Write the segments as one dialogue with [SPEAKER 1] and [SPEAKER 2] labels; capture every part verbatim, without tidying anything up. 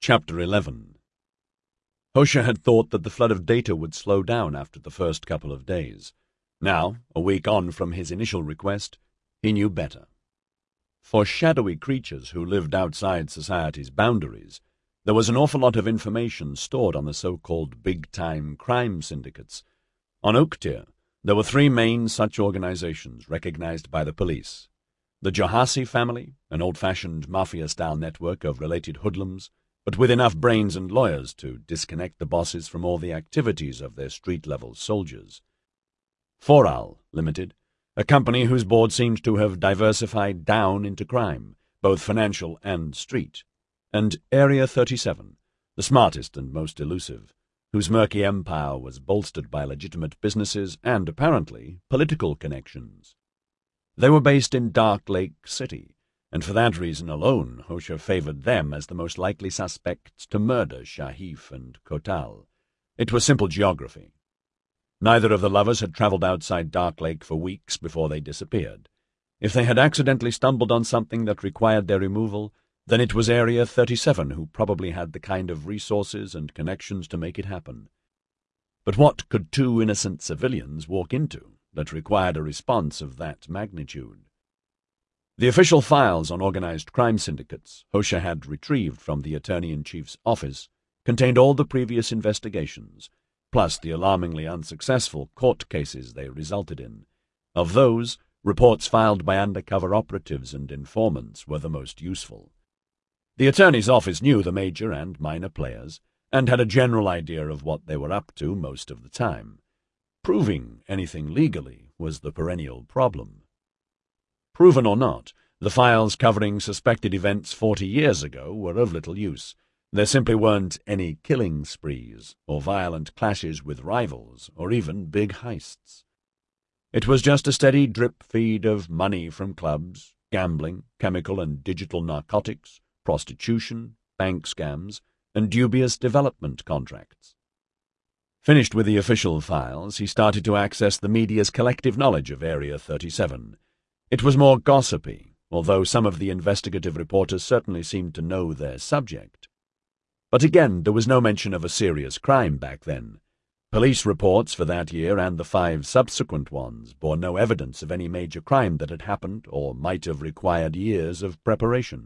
[SPEAKER 1] Chapter eleven. Hosher had thought that the flood of data would slow down after the first couple of days. Now, a week on from his initial request, he knew better. For shadowy creatures who lived outside society's boundaries, there was an awful lot of information stored on the so-called big-time crime syndicates. On Oaktier, there were three main such organizations recognized by the police. The Johasi family, an old-fashioned mafia-style network of related hoodlums, but with enough brains and lawyers to disconnect the bosses from all the activities of their street-level soldiers. Foral Limited, a company whose board seemed to have diversified down into crime, both financial and street. And Area thirty-seven, the smartest and most elusive, whose murky empire was bolstered by legitimate businesses and, apparently, political connections. They were based in Dark Lake City, and for that reason alone Hosher favored them as the most likely suspects to murder Shahif and Kotal. It was simple geography. Neither of the lovers had traveled outside Dark Lake for weeks before they disappeared. If they had accidentally stumbled on something that required their removal, then it was Area thirty-seven who probably had the kind of resources and connections to make it happen. But what could two innocent civilians walk into that required a response of that magnitude? The official files on organized crime syndicates Hosher had retrieved from the Attorney-in-Chief's office contained all the previous investigations, plus the alarmingly unsuccessful court cases they resulted in. Of those, reports filed by undercover operatives and informants were the most useful. The attorney's office knew the major and minor players, and had a general idea of what they were up to most of the time. Proving anything legally was the perennial problem. Proven or not, the files covering suspected events forty years ago were of little use. There simply weren't any killing sprees, or violent clashes with rivals, or even big heists. It was just a steady drip-feed of money from clubs, gambling, chemical and digital narcotics, prostitution, bank scams, and dubious development contracts. Finished with the official files, he started to access the media's collective knowledge of Area thirty-seven. It was more gossipy, although some of the investigative reporters certainly seemed to know their subject. But again, there was no mention of a serious crime back then. Police reports for that year and the five subsequent ones bore no evidence of any major crime that had happened or might have required years of preparation.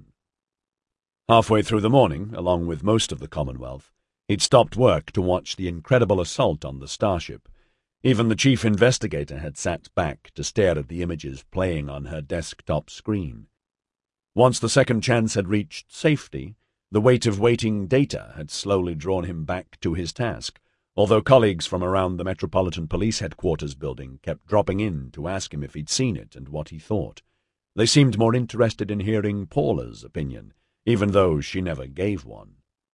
[SPEAKER 1] Halfway through the morning, along with most of the Commonwealth, he'd stopped work to watch the incredible assault on the starship. Even the chief investigator had sat back to stare at the images playing on her desktop screen. Once the second chance had reached safety, the weight of waiting data had slowly drawn him back to his task, although colleagues from around the Metropolitan Police Headquarters building kept dropping in to ask him if he'd seen it and what he thought. They seemed more interested in hearing Paula's opinion, even though she never gave one.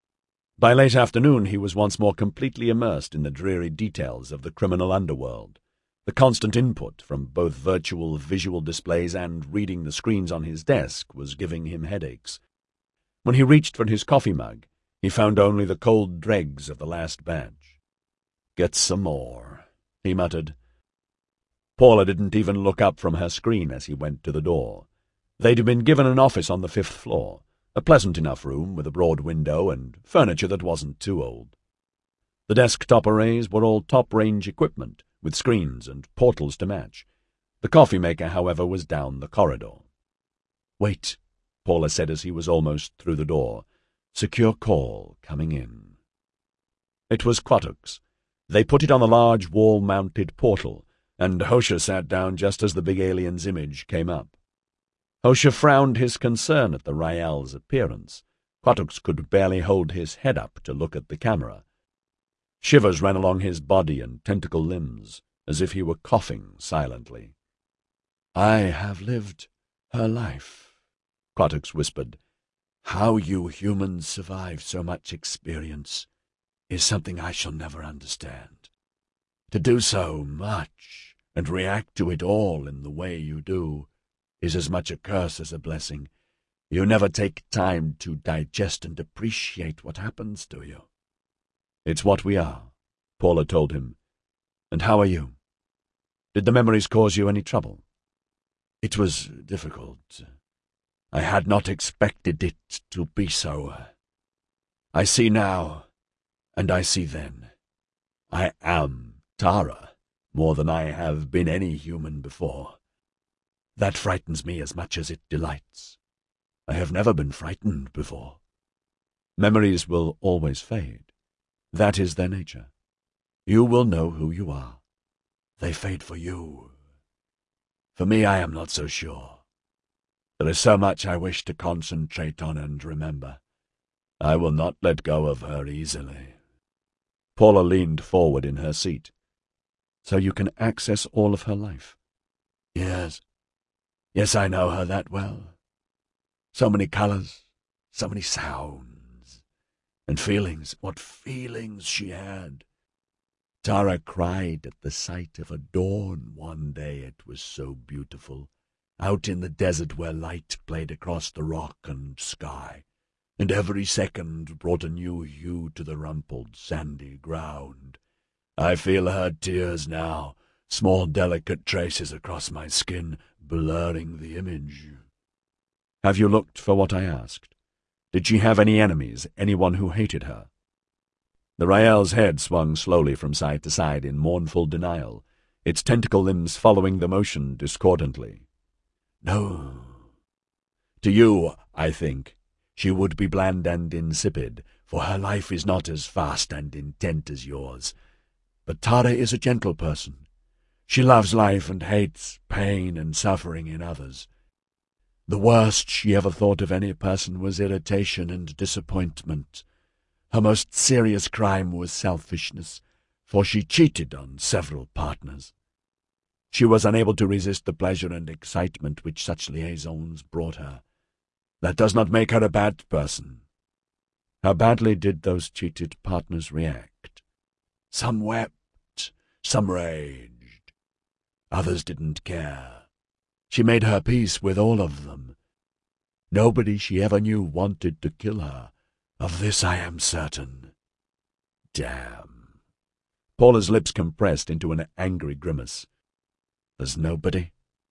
[SPEAKER 1] By late afternoon he was once more completely immersed in the dreary details of the criminal underworld. The constant input from both virtual visual displays and reading the screens on his desk was giving him headaches. When he reached for his coffee mug, he found only the cold dregs of the last batch. "Get some more," he muttered. Paula didn't even look up from her screen as he went to the door. They'd been given an office on the fifth floor, a pleasant enough room with a broad window and furniture that wasn't too old. The desktop arrays were all top-range equipment, with screens and portals to match. The coffee maker, however, was down the corridor. "Wait," Paula said as he was almost through the door. "Secure call coming in." It was Quattuck's. They put it on the large wall-mounted portal, and Hosher sat down just as the big alien's image came up. Hosher frowned his concern at the Rael's appearance. Quattuck's could barely hold his head up to look at the camera. Shivers ran along his body and tentacle limbs, as if he were coughing silently. "I have lived her life," Quattuck's whispered. "How you humans survive so much experience is something I shall never understand. To do so much and react to it all in the way you do is as much a curse as a blessing. You never take time to digest and appreciate what happens to you." "It's what we are," Paula told him. "And how are you? Did the memories cause you any trouble?" "It was difficult. I had not expected it to be so. I see now, and I see then. I am Tara, more than I have been any human before. That frightens me as much as it delights. I have never been frightened before. Memories will always fade. That is their nature. You will know who you are. They fade for you. For me, I am not so sure. There is so much I wish to concentrate on and remember. I will not let go of her easily. Paula leaned forward in her seat. So you can access all of her life? Yes. Yes, I know her that well. So many colors, so many sounds, and feelings. What feelings she had! Tara cried at the sight of a dawn one day. It was so beautiful, out in the desert where light played across the rock and sky, and every second brought a new hue to the rumpled, sandy ground. I feel her tears now, small delicate traces across my skin, blurring the image. Have you looked for what I asked? Did she have any enemies, anyone who hated her? The Rael's head swung slowly from side to side in mournful denial, its tentacle limbs following the motion discordantly. No. To you, I think, she would be bland and insipid, for her life is not as fast and intent as yours. But Tara is a gentle person. She loves life and hates pain and suffering in others. The worst she ever thought of any person was irritation and disappointment. Her most serious crime was selfishness, for she cheated on several partners. She was unable to resist the pleasure and excitement which such liaisons brought her. That does not make her a bad person. How badly did those cheated partners react? Some wept, some raged. Others didn't care. She made her peace with all of them. Nobody she ever knew wanted to kill her. Of this I am certain. Damn. Paula's lips compressed into an angry grimace. There's nobody?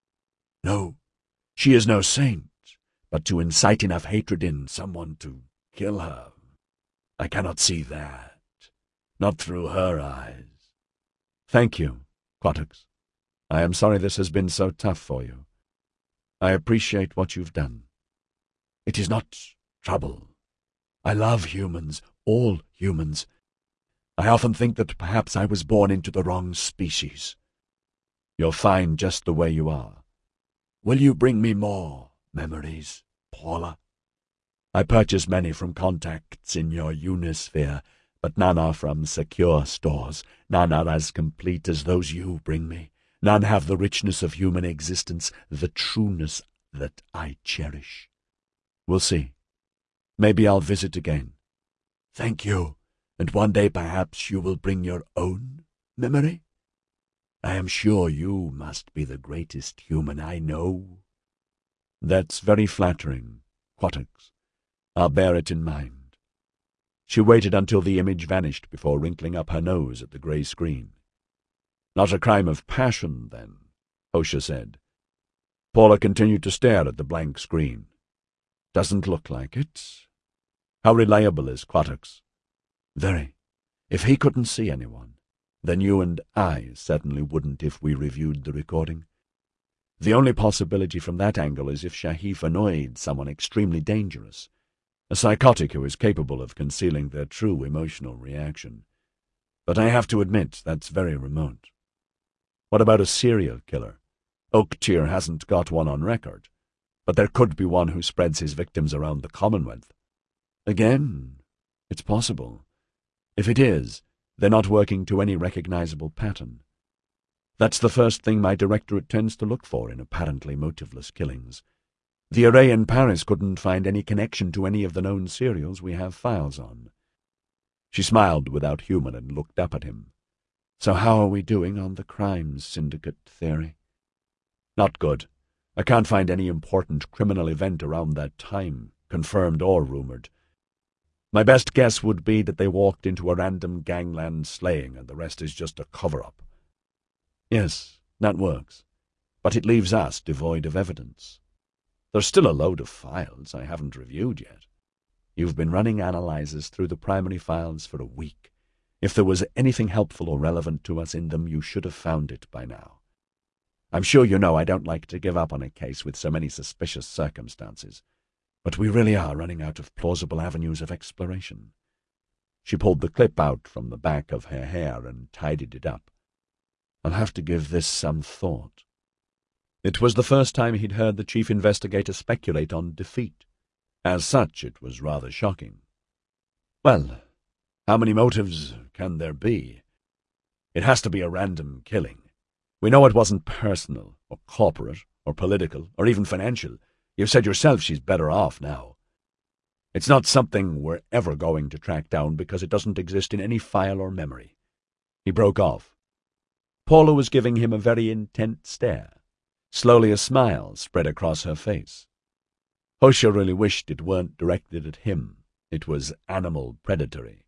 [SPEAKER 1] No, she is no saint, but to incite enough hatred in someone to kill her, I cannot see that. Not through her eyes. Thank you, Quattux. I am sorry this has been so tough for you. I appreciate what you've done. It is not trouble. I love humans, all humans. I often think that perhaps I was born into the wrong species. You're fine just the way you are. Will you bring me more memories, Paula? I purchase many from contacts in your Unisphere, but none are from secure stores. None are as complete as those you bring me. None have the richness of human existence, the trueness that I cherish. We'll see. Maybe I'll visit again. Thank you, and one day perhaps you will bring your own memory? I am sure you must be the greatest human I know. That's very flattering, Quattux. I'll bear it in mind. She waited until the image vanished before wrinkling up her nose at the grey screen. Not a crime of passion, then, Hosha said. Paula continued to stare at the blank screen. Doesn't look like it. How reliable is Quattux? Very. If he couldn't see anyone, then you and I certainly wouldn't if we reviewed the recording. The only possibility from that angle is if Shahif annoyed someone extremely dangerous, a psychotic who is capable of concealing their true emotional reaction. But I have to admit that's very remote. What about a serial killer? Oaktear hasn't got one on record, but there could be one who spreads his victims around the Commonwealth. Again, it's possible. If it is, they're not working to any recognizable pattern. That's the first thing my directorate tends to look for in apparently motiveless killings. The array in Paris couldn't find any connection to any of the known serials we have files on. She smiled without humor and looked up at him. So how are we doing on the crimes syndicate theory? Not good. I can't find any important criminal event around that time, confirmed or rumored. My best guess would be that they walked into a random gangland slaying and the rest is just a cover-up. Yes, that works, but it leaves us devoid of evidence. There's still a load of files I haven't reviewed yet. You've been running analyzers through the primary files for a week. If there was anything helpful or relevant to us in them, you should have found it by now. I'm sure you know I don't like to give up on a case with so many suspicious circumstances, but we really are running out of plausible avenues of exploration." She pulled the clip out from the back of her hair and tidied it up. "I'll have to give this some thought." It was the first time he'd heard the chief investigator speculate on defeat. As such, it was rather shocking. "Well, how many motives can there be? It has to be a random killing. We know it wasn't personal, or corporate, or political, or even financial. You've said yourself she's better off now. It's not something we're ever going to track down because it doesn't exist in any file or memory." He broke off. Paula was giving him a very intent stare. Slowly a smile spread across her face. Hosha really wished it weren't directed at him. It was animal predatory.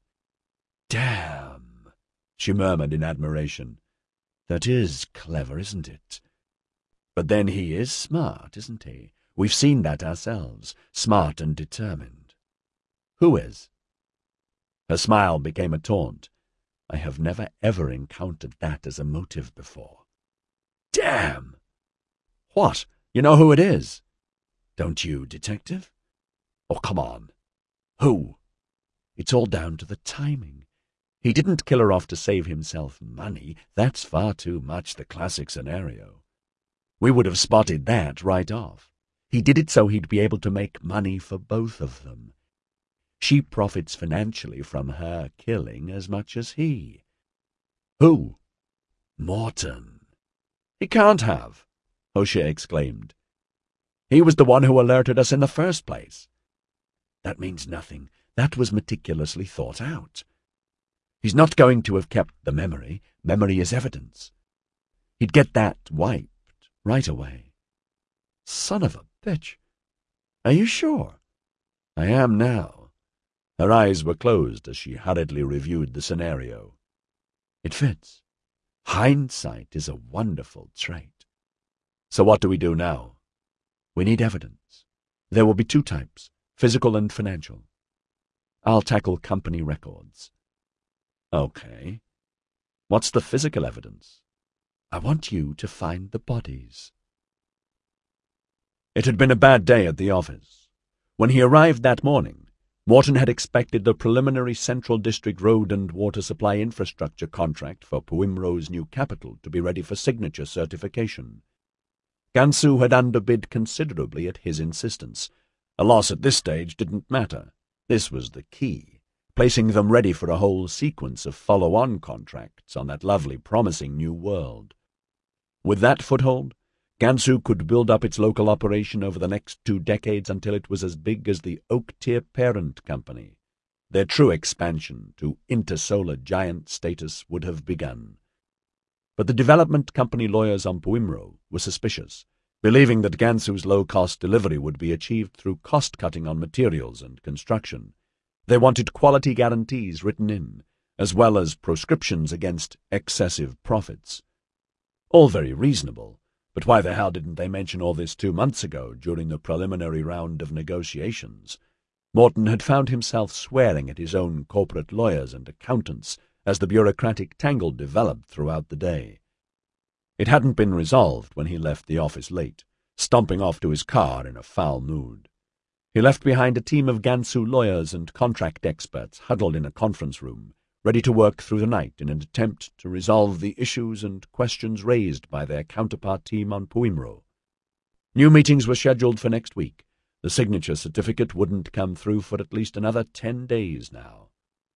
[SPEAKER 1] "Damn," she murmured in admiration. "That is clever, isn't it? But then he is smart, isn't he? We've seen that ourselves, smart and determined." "Who is?" Her smile became a taunt. "I have never ever encountered that as a motive before." "Damn!" "What? You know who it is?" "Don't you, detective?" "Oh, come on." "Who?" "It's all down to the timing. He didn't kill her off to save himself money. That's far too much the classic scenario. We would have spotted that right off. He did it so he'd be able to make money for both of them. She profits financially from her killing as much as he." "Who?" "Morton." "He can't have," Hosha exclaimed. "He was the one who alerted us in the first place." "That means nothing. That was meticulously thought out. He's not going to have kept the memory. Memory is evidence. He'd get that wiped right away." "Son of a bitch. Are you sure?" "I am now." Her eyes were closed as she hurriedly reviewed the scenario. "It fits. Hindsight is a wonderful trait. So what do we do now?" "We need evidence. There will be two types, physical and financial. I'll tackle company records." "Okay. What's the physical evidence?" "I want you to find the bodies." It had been a bad day at the office. When he arrived that morning, Morton had expected the preliminary Central District road and water supply infrastructure contract for Puimro's new capital to be ready for signature certification. Gansu had underbid considerably at his insistence. A loss at this stage didn't matter. This was the key, placing them ready for a whole sequence of follow-on contracts on that lovely, promising new world. With that foothold, Gansu could build up its local operation over the next two decades until it was as big as the Oak-tier parent company. Their true expansion to intersolar giant status would have begun. But the development company lawyers on Puimro were suspicious, believing that Gansu's low-cost delivery would be achieved through cost-cutting on materials and construction. They wanted quality guarantees written in, as well as proscriptions against excessive profits. All very reasonable. But why the hell didn't they mention all this two months ago during the preliminary round of negotiations? Morton had found himself swearing at his own corporate lawyers and accountants as the bureaucratic tangle developed throughout the day. It hadn't been resolved when he left the office late, stomping off to his car in a foul mood. He left behind a team of Gansu lawyers and contract experts huddled in a conference room, ready to work through the night in an attempt to resolve the issues and questions raised by their counterpart team on Puimro. New meetings were scheduled for next week. The signature certificate wouldn't come through for at least another ten days now.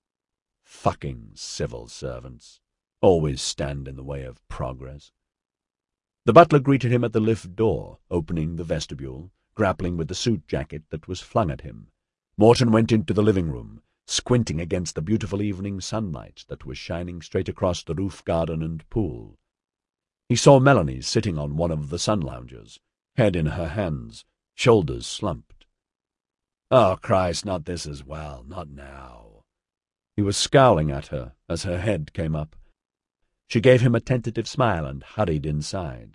[SPEAKER 1] Fucking civil servants. Always stand in the way of progress. The butler greeted him at the lift door, opening the vestibule, grappling with the suit jacket that was flung at him. Morton went into the living room, squinting against the beautiful evening sunlight that was shining straight across the roof garden and pool. He saw Melanie sitting on one of the sun loungers, head in her hands, shoulders slumped. "Oh, Christ, not this as well, not now." He was scowling at her as her head came up. She gave him a tentative smile and hurried inside.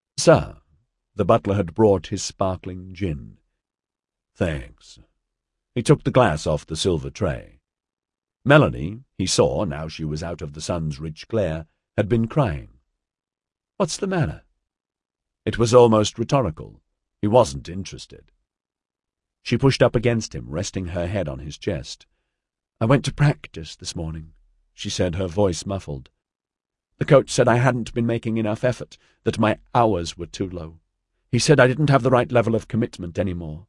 [SPEAKER 1] "Sir," the butler had brought his sparkling gin. "Thanks. He took the glass off the silver tray. Melanie, he saw, now she was out of the sun's rich glare, had been crying. "What's the matter?" It was almost rhetorical. He wasn't interested. She pushed up against him, resting her head on his chest. "I went to practice this morning," she said, her voice muffled. "The coach said I hadn't been making enough effort, that my hours were too low. He said I didn't have the right level of commitment anymore."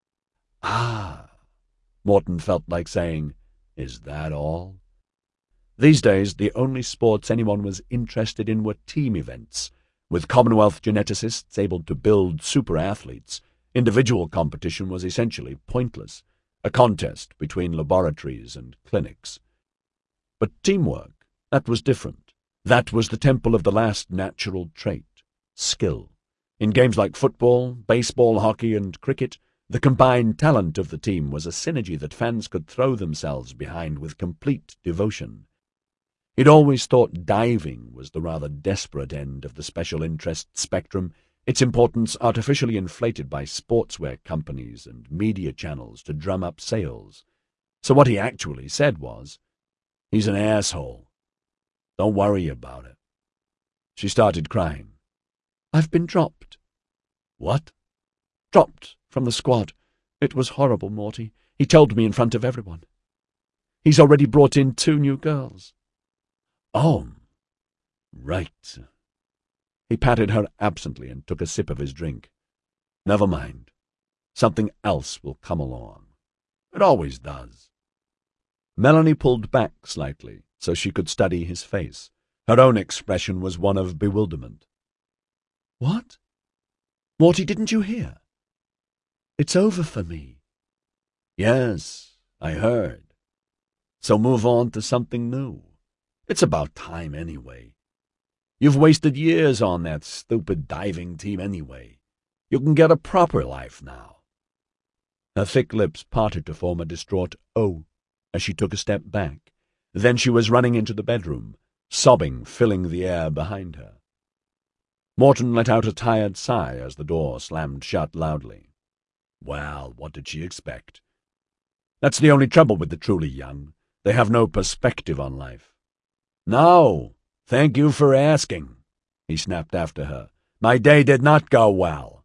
[SPEAKER 1] "Ah," Morton felt like saying, "is that all?" These days, the only sports anyone was interested in were team events, with Commonwealth geneticists able to build super-athletes. Individual competition was essentially pointless, a contest between laboratories and clinics. But teamwork, that was different. That was the temple of the last natural trait, skill. In games like football, baseball, hockey, and cricket, the combined talent of the team was a synergy that fans could throw themselves behind with complete devotion. He'd always thought diving was the rather desperate end of the special interest spectrum, its importance artificially inflated by sportswear companies and media channels to drum up sales. So what he actually said was, "He's an asshole. Don't worry about it." She started crying. "I've been dropped." "What?" "Dropped from the squad. It was horrible, Morty. He told me in front of everyone. He's already brought in two new girls." "Oh, right." He patted her absently and took a sip of his drink. "Never mind. Something else will come along. It always does." Melanie pulled back slightly so she could study his face. Her own expression was one of bewilderment. "What? Morty, didn't you hear? It's over for me." "Yes, I heard. So move on to something new. It's about time anyway. You've wasted years on that stupid diving team anyway. You can get a proper life now." Her thick lips parted to form a distraught "oh" as she took a step back. Then she was running into the bedroom, sobbing, filling the air behind her. Morton let out a tired sigh as the door slammed shut loudly. Well, what did she expect? That's the only trouble with the truly young. They have no perspective on life. "No, thank you for asking," he snapped after her. "My day did not go well."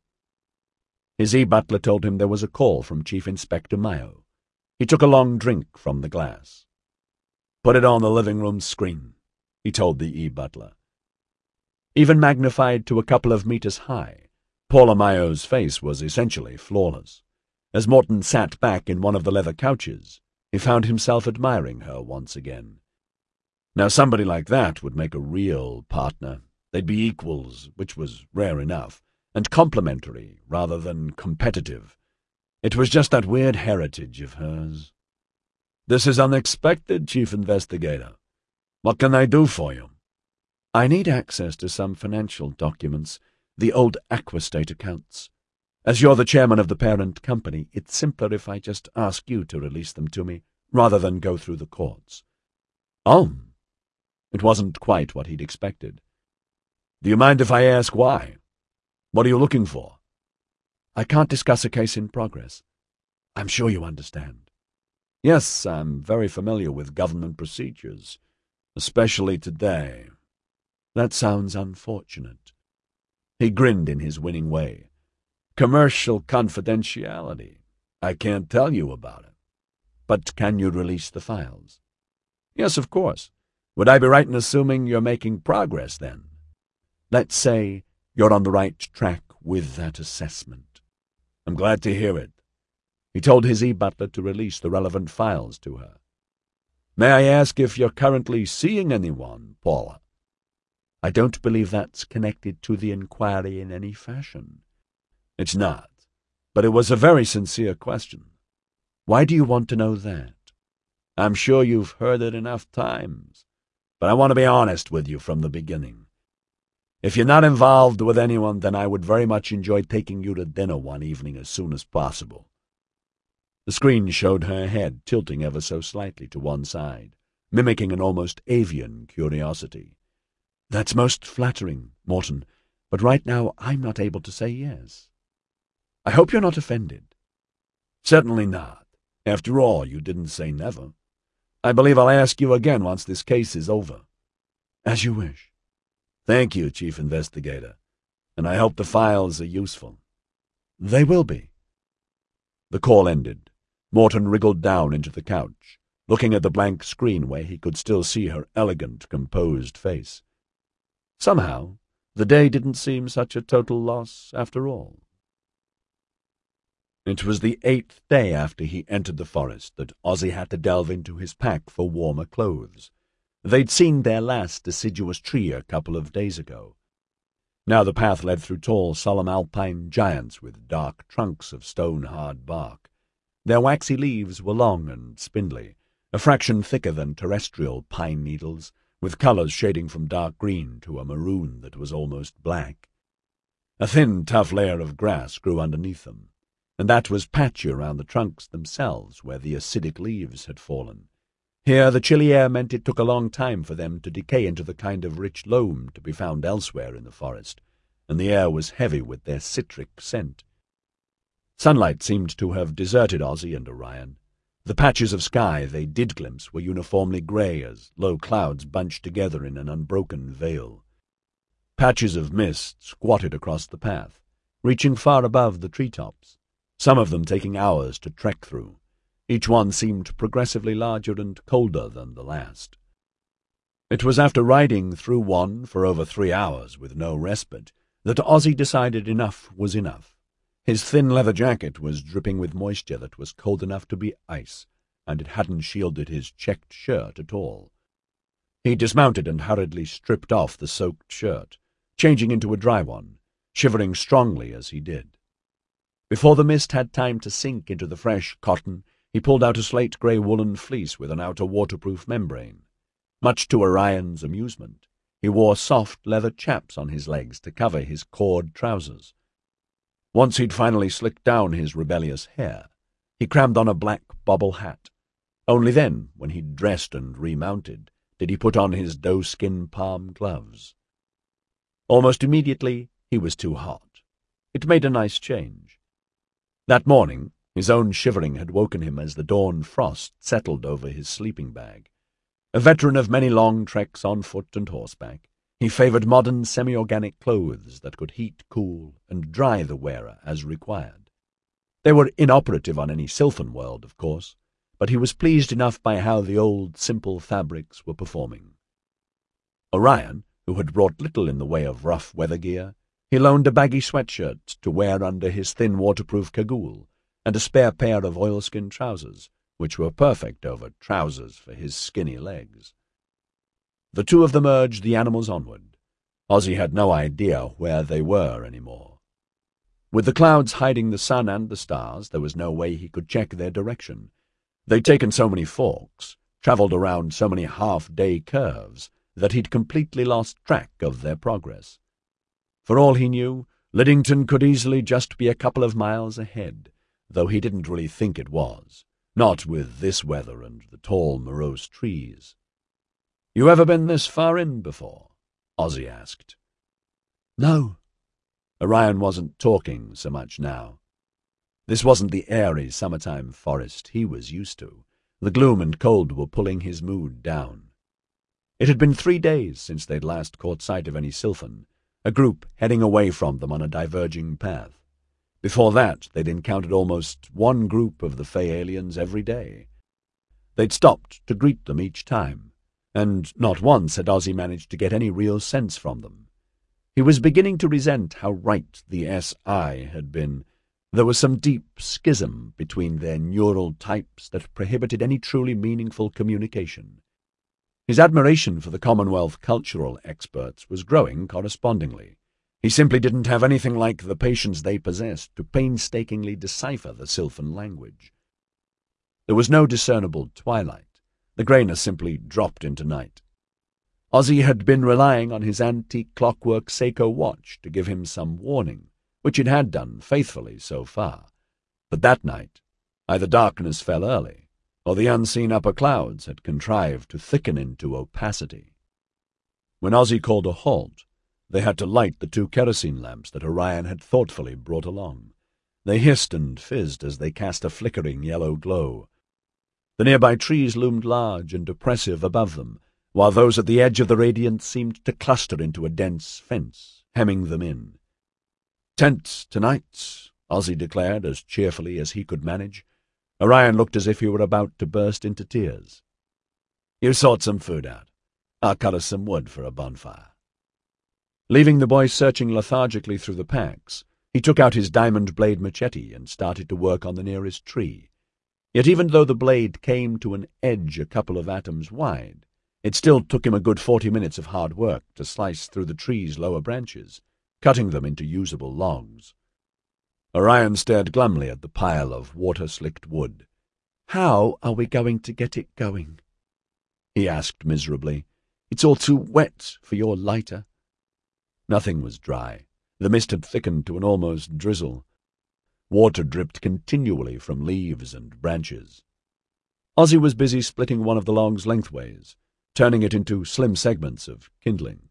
[SPEAKER 1] His e-butler told him there was a call from Chief Inspector Mayo. He took a long drink from the glass. "Put it on the living room screen," he told the e-butler. Even magnified to a couple of meters high, Paula Mayo's face was essentially flawless. As Morton sat back in one of the leather couches, he found himself admiring her once again. Now somebody like that would make a real partner. They'd be equals, which was rare enough, and complementary rather than competitive. It was just that weird heritage of hers. "This is unexpected, Chief Investigator. What can I do for you?" "I need access to some financial documents, the old Aquastate accounts. As you're the chairman of the parent company, it's simpler if I just ask you to release them to me, rather than go through the courts." "Oh." It wasn't quite what he'd expected. "Do you mind if I ask why? What are you looking for?" "I can't discuss a case in progress. I'm sure you understand." "Yes, I'm very familiar with government procedures, especially today." "That sounds unfortunate." He grinned in his winning way. "Commercial confidentiality. I can't tell you about it." "But can you release the files?" "Yes, of course. Would I be right in assuming you're making progress, then?" "Let's say you're on the right track with that assessment." "I'm glad to hear it." He told his e-butler to release the relevant files to her. "May I ask if you're currently seeing anyone, Paula?" "I don't believe that's connected to the inquiry in any fashion." "It's not, but it was a very sincere question." "Why do you want to know that?" "I'm sure you've heard it enough times, but I want to be honest with you from the beginning. If you're not involved with anyone, then I would very much enjoy taking you to dinner one evening as soon as possible." The screen showed her head tilting ever so slightly to one side, mimicking an almost avian curiosity. "That's most flattering, Morton, but right now I'm not able to say yes." "I hope you're not offended." "Certainly not. After all, you didn't say never. I believe I'll ask you again once this case is over."
[SPEAKER 2] "As you wish."
[SPEAKER 1] "Thank you, Chief Investigator, and I hope the files are useful."
[SPEAKER 2] "They will be."
[SPEAKER 1] The call ended. Morton wriggled down into the couch, looking at the blank screen where he could still see her elegant, composed face. Somehow, the day didn't seem such a total loss after all. It was the eighth day after he entered the forest that Ozzy had to delve into his pack for warmer clothes. They'd seen their last deciduous tree a couple of days ago. Now the path led through tall, solemn alpine giants with dark trunks of stone-hard bark. Their waxy leaves were long and spindly, a fraction thicker than terrestrial pine needles, with colours shading from dark green to a maroon that was almost black. A thin, tough layer of grass grew underneath them, and that was patchy around the trunks themselves where the acidic leaves had fallen. Here the chilly air meant it took a long time for them to decay into the kind of rich loam to be found elsewhere in the forest, and the air was heavy with their citric scent. Sunlight seemed to have deserted Ozzy and Orion. The patches of sky they did glimpse were uniformly grey as low clouds bunched together in an unbroken veil. Patches of mist squatted across the path, reaching far above the treetops, some of them taking hours to trek through. Each one seemed progressively larger and colder than the last. It was after riding through one for over three hours with no respite that Ozzy decided enough was enough. His thin leather jacket was dripping with moisture that was cold enough to be ice, and it hadn't shielded his checked shirt at all. He dismounted and hurriedly stripped off the soaked shirt, changing into a dry one, shivering strongly as he did. Before the mist had time to sink into the fresh cotton, he pulled out a slate-grey woolen fleece with an outer waterproof membrane. Much to Orion's amusement, he wore soft leather chaps on his legs to cover his cord trousers. Once he'd finally slicked down his rebellious hair, he crammed on a black bobble hat. Only then, when he'd dressed and remounted, did he put on his doe-skin palm gloves. Almost immediately, he was too hot. It made a nice change. That morning, his own shivering had woken him as the dawn frost settled over his sleeping bag. A veteran of many long treks on foot and horseback, he favoured modern semi-organic clothes that could heat, cool, and dry the wearer as required. They were inoperative on any sylvan world, of course, but he was pleased enough by how the old, simple fabrics were performing. Orion, who had brought little in the way of rough weather gear, he loaned a baggy sweatshirt to wear under his thin waterproof cagoule, and a spare pair of oilskin trousers, which were perfect over trousers for his skinny legs. The two of them urged the animals onward. Ozzy had no idea where they were anymore. With the clouds hiding the sun and the stars, there was no way he could check their direction. They'd taken so many forks, travelled around so many half-day curves, that he'd completely lost track of their progress. For all he knew, Liddington could easily just be a couple of miles ahead, though he didn't really think it was, not with this weather and the tall, morose trees. "You ever been this far in before?" Ozzy asked.
[SPEAKER 2] "No."
[SPEAKER 1] Orion wasn't talking so much now. This wasn't the airy summertime forest he was used to. The gloom and cold were pulling his mood down. It had been three days since they'd last caught sight of any sylvan, a group heading away from them on a diverging path. Before that, they'd encountered almost one group of the Fey aliens every day. They'd stopped to greet them each time, and not once had Ozzy managed to get any real sense from them. He was beginning to resent how right the S I had been. There was some deep schism between their neural types that prohibited any truly meaningful communication. His admiration for the Commonwealth cultural experts was growing correspondingly. He simply didn't have anything like the patience they possessed to painstakingly decipher the Sylvan language. There was no discernible twilight. The greyness simply dropped into night. Ozzy had been relying on his antique clockwork Seiko watch to give him some warning, which it had done faithfully so far. But that night, either darkness fell early, or the unseen upper clouds had contrived to thicken into opacity. When Ozzy called a halt, they had to light the two kerosene lamps that Orion had thoughtfully brought along. They hissed and fizzed as they cast a flickering yellow glow. The nearby trees loomed large and oppressive above them, while those at the edge of the radiance seemed to cluster into a dense fence, hemming them in. "Tent tonight," Ozzy declared as cheerfully as he could manage. Orion looked as if he were about to burst into tears. "You sort some food out. I'll cut us some wood for a bonfire." Leaving the boy searching lethargically through the packs, he took out his diamond-blade machete and started to work on the nearest tree. Yet even though the blade came to an edge a couple of atoms wide, it still took him a good forty minutes of hard work to slice through the tree's lower branches, cutting them into usable logs. Orion stared glumly at the pile of water-slicked wood.
[SPEAKER 2] "How are we going to get it going?"
[SPEAKER 1] he asked miserably.
[SPEAKER 2] "It's all too wet for your lighter."
[SPEAKER 1] Nothing was dry. The mist had thickened to an almost drizzle. Water dripped continually from leaves and branches. Ozzy was busy splitting one of the logs lengthways, turning it into slim segments of kindling.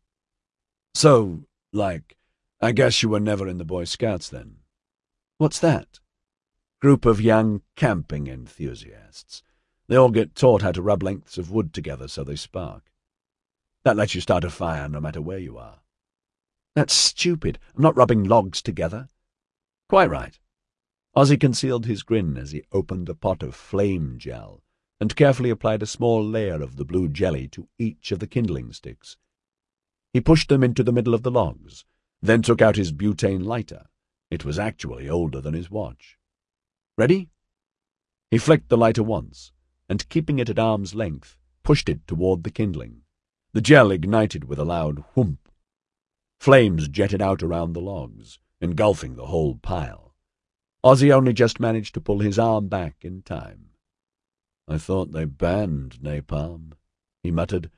[SPEAKER 1] "So, like, I guess you were never in the Boy Scouts, then?"
[SPEAKER 2] "What's that?"
[SPEAKER 1] "Group of young camping enthusiasts. They all get taught how to rub lengths of wood together so they spark. That lets you start a fire no matter where you are."
[SPEAKER 2] "That's stupid. I'm not rubbing logs together."
[SPEAKER 1] "Quite right." Ozzy concealed his grin as he opened a pot of flame gel and carefully applied a small layer of the blue jelly to each of the kindling sticks. He pushed them into the middle of the logs, then took out his butane lighter. It was actually older than his watch. "Ready?" He flicked the lighter once, and keeping it at arm's length, pushed it toward the kindling. The gel ignited with a loud whoomp. Flames jetted out around the logs, engulfing the whole pile. Ozzy only just managed to pull his arm back in time. "I thought they banned napalm," he muttered.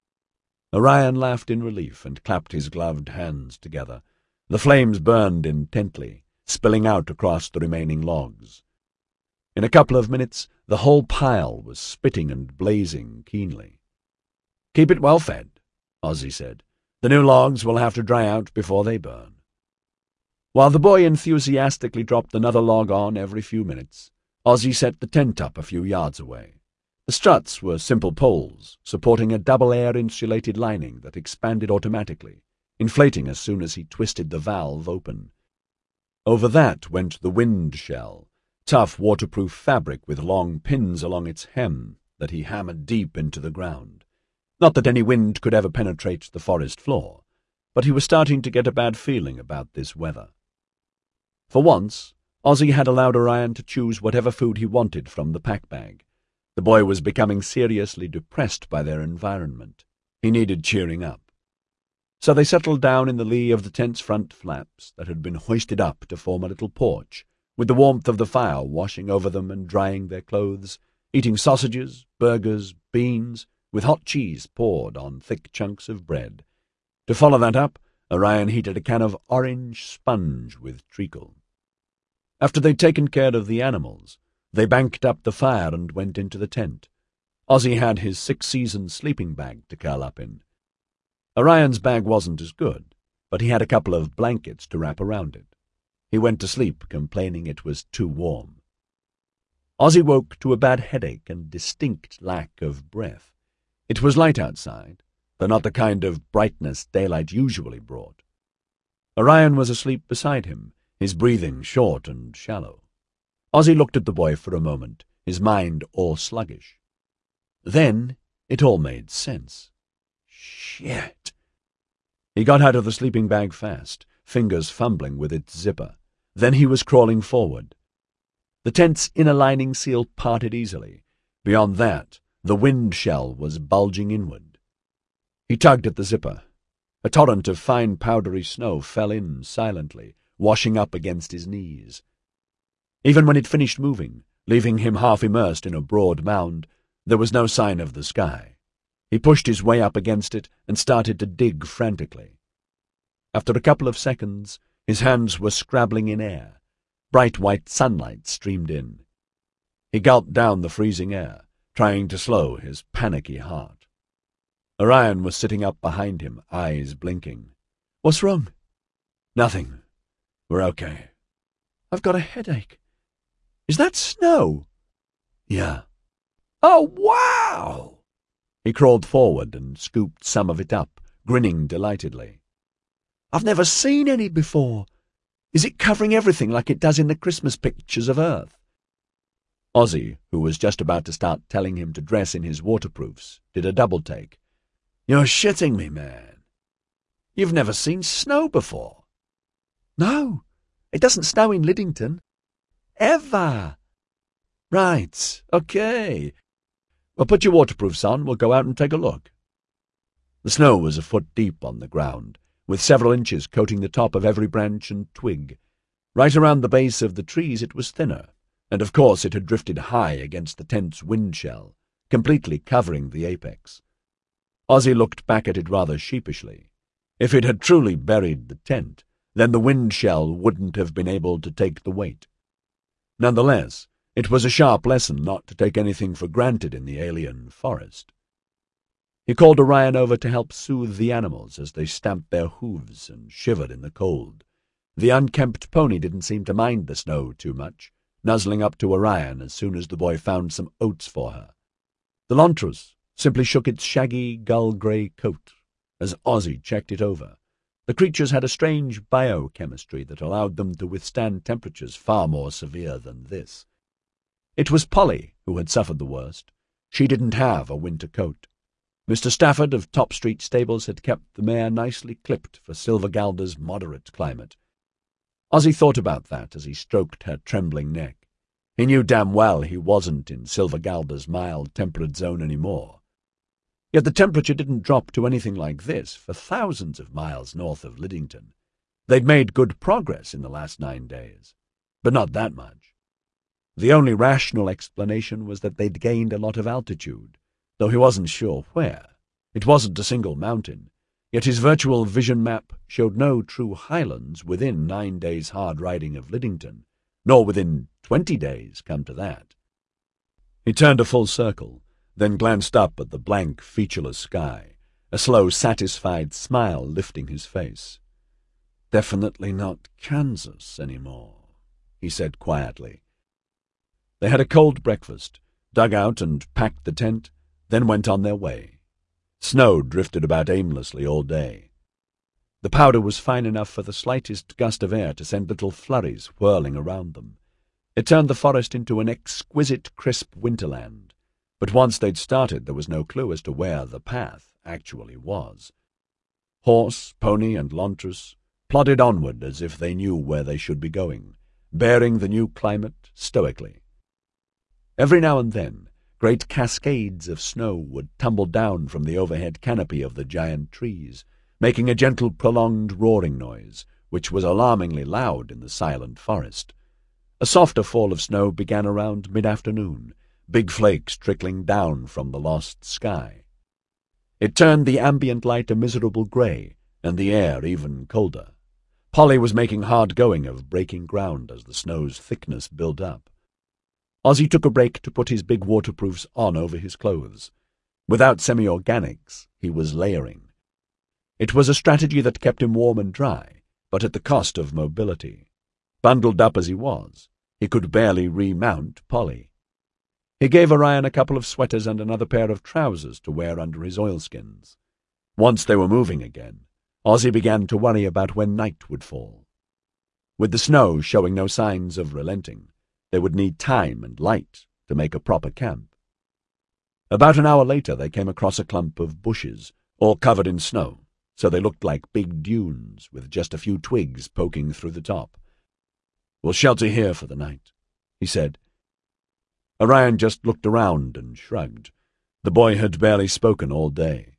[SPEAKER 1] Orion laughed in relief and clapped his gloved hands together. The flames burned intently, spilling out across the remaining logs. In a couple of minutes, the whole pile was spitting and blazing keenly. "Keep it well fed," Ozzy said. "The new logs will have to dry out before they burn." While the boy enthusiastically dropped another log on every few minutes, Ozzy set the tent up a few yards away. The struts were simple poles, supporting a double-air-insulated lining that expanded automatically, inflating as soon as he twisted the valve open. Over that went the wind shell, tough waterproof fabric with long pins along its hem that he hammered deep into the ground. Not that any wind could ever penetrate the forest floor, but he was starting to get a bad feeling about this weather. For once, Ozzy had allowed Orion to choose whatever food he wanted from the pack bag. The boy was becoming seriously depressed by their environment. He needed cheering up. So they settled down in the lee of the tent's front flaps that had been hoisted up to form a little porch, with the warmth of the fire washing over them and drying their clothes, eating sausages, burgers, beans, with hot cheese poured on thick chunks of bread. To follow that up, Orion heated a can of orange sponge with treacle. After they'd taken care of the animals, they banked up the fire and went into the tent. Ozzy had his six-season sleeping bag to curl up in. Orion's bag wasn't as good, but he had a couple of blankets to wrap around it. He went to sleep, complaining it was too warm. Ozzy woke to a bad headache and distinct lack of breath. It was light outside, though not the kind of brightness daylight usually brought. Orion was asleep beside him, his breathing short and shallow. Ozzy looked at the boy for a moment, his mind all sluggish. Then it all made sense. Shit! He got out of the sleeping bag fast, fingers fumbling with its zipper. Then he was crawling forward. The tent's inner lining seal parted easily. Beyond that, the wind shell was bulging inward. He tugged at the zipper. A torrent of fine powdery snow fell in silently, washing up against his knees. Even when it finished moving, leaving him half immersed in a broad mound, there was no sign of the sky. He pushed his way up against it and started to dig frantically. After a couple of seconds, his hands were scrabbling in air. Bright white sunlight streamed in. He gulped down the freezing air, trying to slow his panicky heart. Orion was sitting up behind him, eyes blinking. "What's wrong?" "Nothing. We're okay."
[SPEAKER 2] I've got a headache. Is that snow?
[SPEAKER 1] Yeah.
[SPEAKER 2] Oh, wow!
[SPEAKER 1] He crawled forward and scooped some of it up, grinning delightedly.
[SPEAKER 2] I've never seen any before. Is it covering everything like it does in the Christmas pictures of Earth?
[SPEAKER 1] Ozzy, who was just about to start telling him to dress in his waterproofs, did a double take.
[SPEAKER 2] You're shitting me, man. You've never seen snow before? No, it doesn't snow in Liddington. Ever.
[SPEAKER 1] Right, okay. Well, put your waterproofs on, we'll go out and take a look. The snow was a foot deep on the ground, with several inches coating the top of every branch and twig. Right around the base of the trees it was thinner, and of course it had drifted high against the tent's wind shell, completely covering the apex. Ozzy looked back at it rather sheepishly. If it had truly buried the tent, then the wind shell wouldn't have been able to take the weight. Nonetheless, it was a sharp lesson not to take anything for granted in the alien forest. He called Orion over to help soothe the animals as they stamped their hooves and shivered in the cold. The unkempt pony didn't seem to mind the snow too much, nuzzling up to Orion as soon as the boy found some oats for her. The Lontrus simply shook its shaggy, gull-grey coat as Ozzy checked it over. The creatures had a strange biochemistry that allowed them to withstand temperatures far more severe than this. It was Polly who had suffered the worst. She didn't have a winter coat. Mister Stafford of Top Street Stables had kept the mare nicely clipped for Silvergalda's moderate climate. Ozzy thought about that as he stroked her trembling neck. He knew damn well he wasn't in Silvergalda's mild temperate zone anymore. Yet the temperature didn't drop to anything like this for thousands of miles north of Liddington. They'd made good progress in the last nine days, but not that much. The only rational explanation was that they'd gained a lot of altitude, though he wasn't sure where. It wasn't a single mountain, yet his virtual vision map showed no true highlands within nine days' hard riding of Liddington, nor within twenty days, come to that. He turned a full circle, then glanced up at the blank, featureless sky, a slow, satisfied smile lifting his face. "Definitely not Kansas anymore," he said quietly. They had a cold breakfast, dug out and packed the tent, then went on their way. Snow drifted about aimlessly all day. The powder was fine enough for the slightest gust of air to send little flurries whirling around them. It turned the forest into an exquisite, crisp winterland, but once they'd started there was no clue as to where the path actually was. Horse, pony, and Lontrus plodded onward as if they knew where they should be going, bearing the new climate stoically. Every now and then, great cascades of snow would tumble down from the overhead canopy of the giant trees, making a gentle, prolonged roaring noise, which was alarmingly loud in the silent forest. A softer fall of snow began around mid-afternoon, big flakes trickling down from the lost sky. It turned the ambient light a miserable grey, and the air even colder. Polly was making hard going of breaking ground as the snow's thickness built up. Ozzy took a break to put his big waterproofs on over his clothes. Without semi-organics, he was layering. It was a strategy that kept him warm and dry, but at the cost of mobility. Bundled up as he was, he could barely remount Polly. He gave Orion a couple of sweaters and another pair of trousers to wear under his oilskins. Once they were moving again, Ozzy began to worry about when night would fall. With the snow showing no signs of relenting, they would need time and light to make a proper camp. About an hour later they came across a clump of bushes, all covered in snow, so they looked like big dunes with just a few twigs poking through the top. "We'll shelter here for the night," he said. Orion just looked around and shrugged. The boy had barely spoken all day.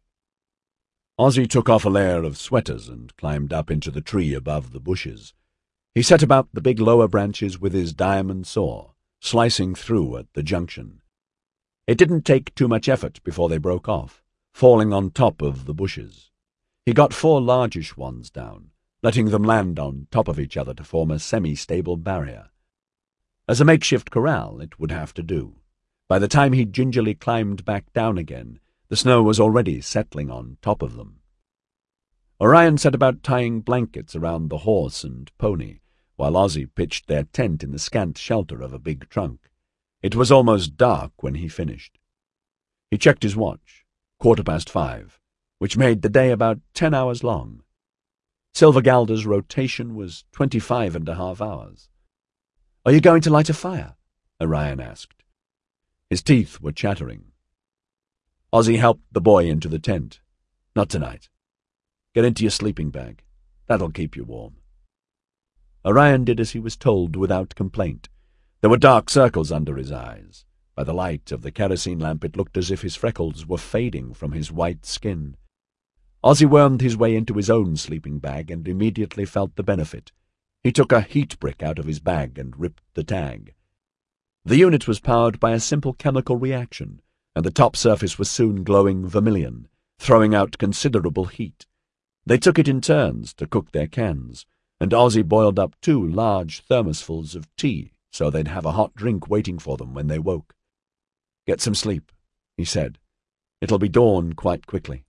[SPEAKER 1] Ozzy took off a layer of sweaters and climbed up into the tree above the bushes. He set about the big lower branches with his diamond saw, slicing through at the junction. It didn't take too much effort before they broke off, falling on top of the bushes. He got four largish ones down, letting them land on top of each other to form a semi-stable barrier. As a makeshift corral, it would have to do. By the time he gingerly climbed back down again, the snow was already settling on top of them. Orion set about tying blankets around the horse and pony, while Ozzy pitched their tent in the scant shelter of a big trunk. It was almost dark when he finished. He checked his watch, quarter past five, which made the day about ten hours long. Silver Galder's rotation was twenty-five and a half hours. "Are you going to light a fire?" Orion asked. His teeth were chattering. Ozzy helped the boy into the tent. "Not tonight. Get into your sleeping bag. That'll keep you warm." Orion did as he was told without complaint. There were dark circles under his eyes. By the light of the kerosene lamp it looked as if his freckles were fading from his white skin. Ozzy wormed his way into his own sleeping bag and immediately felt the benefit. He took a heat brick out of his bag and ripped the tag. The unit was powered by a simple chemical reaction, and the top surface was soon glowing vermilion, throwing out considerable heat. They took it in turns to cook their cans, and Ozzy boiled up two large thermosfuls of tea so they'd have a hot drink waiting for them when they woke. "Get some sleep," he said. "It'll be dawn quite quickly."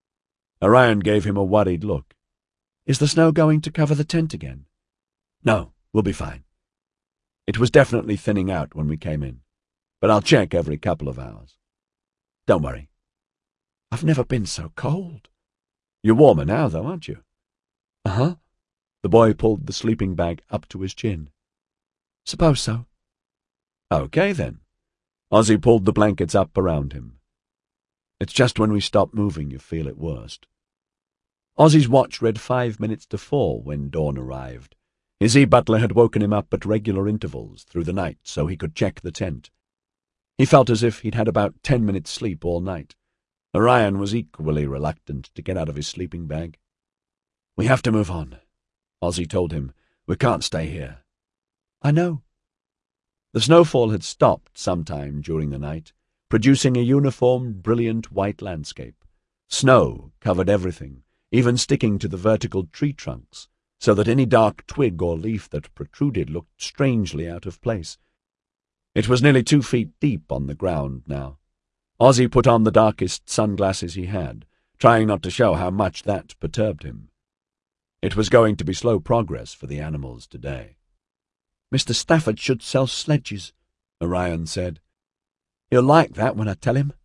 [SPEAKER 1] Orion gave him a worried look. "Is the snow going to cover the tent again?" "No, we'll be fine. It was definitely thinning out when we came in, but I'll check every couple of hours. Don't worry." "I've never been so cold." "You're warmer now, though, aren't you?" "Uh-huh." The boy pulled the sleeping bag up to his chin. "Suppose so." "Okay, then." Ozzy pulled the blankets up around him. "It's just when we stop moving you feel it worst." Ozzy's watch read five minutes to four when dawn arrived. His e-butler had woken him up at regular intervals through the night so he could check the tent. He felt as if he'd had about ten minutes' sleep all night. Orion was equally reluctant to get out of his sleeping bag. "We have to move on," Ozzy told him. "We can't stay here." "I know." The snowfall had stopped sometime during the night, producing a uniform, brilliant white landscape. Snow covered everything, even sticking to the vertical tree trunks, so that any dark twig or leaf that protruded looked strangely out of place. It was nearly two feet deep on the ground now. Ozzy put on the darkest sunglasses he had, trying not to show how much that perturbed him. It was going to be slow progress for the animals today. "Mister Stafford should sell sledges," Orion said. "He'll like that when I tell him."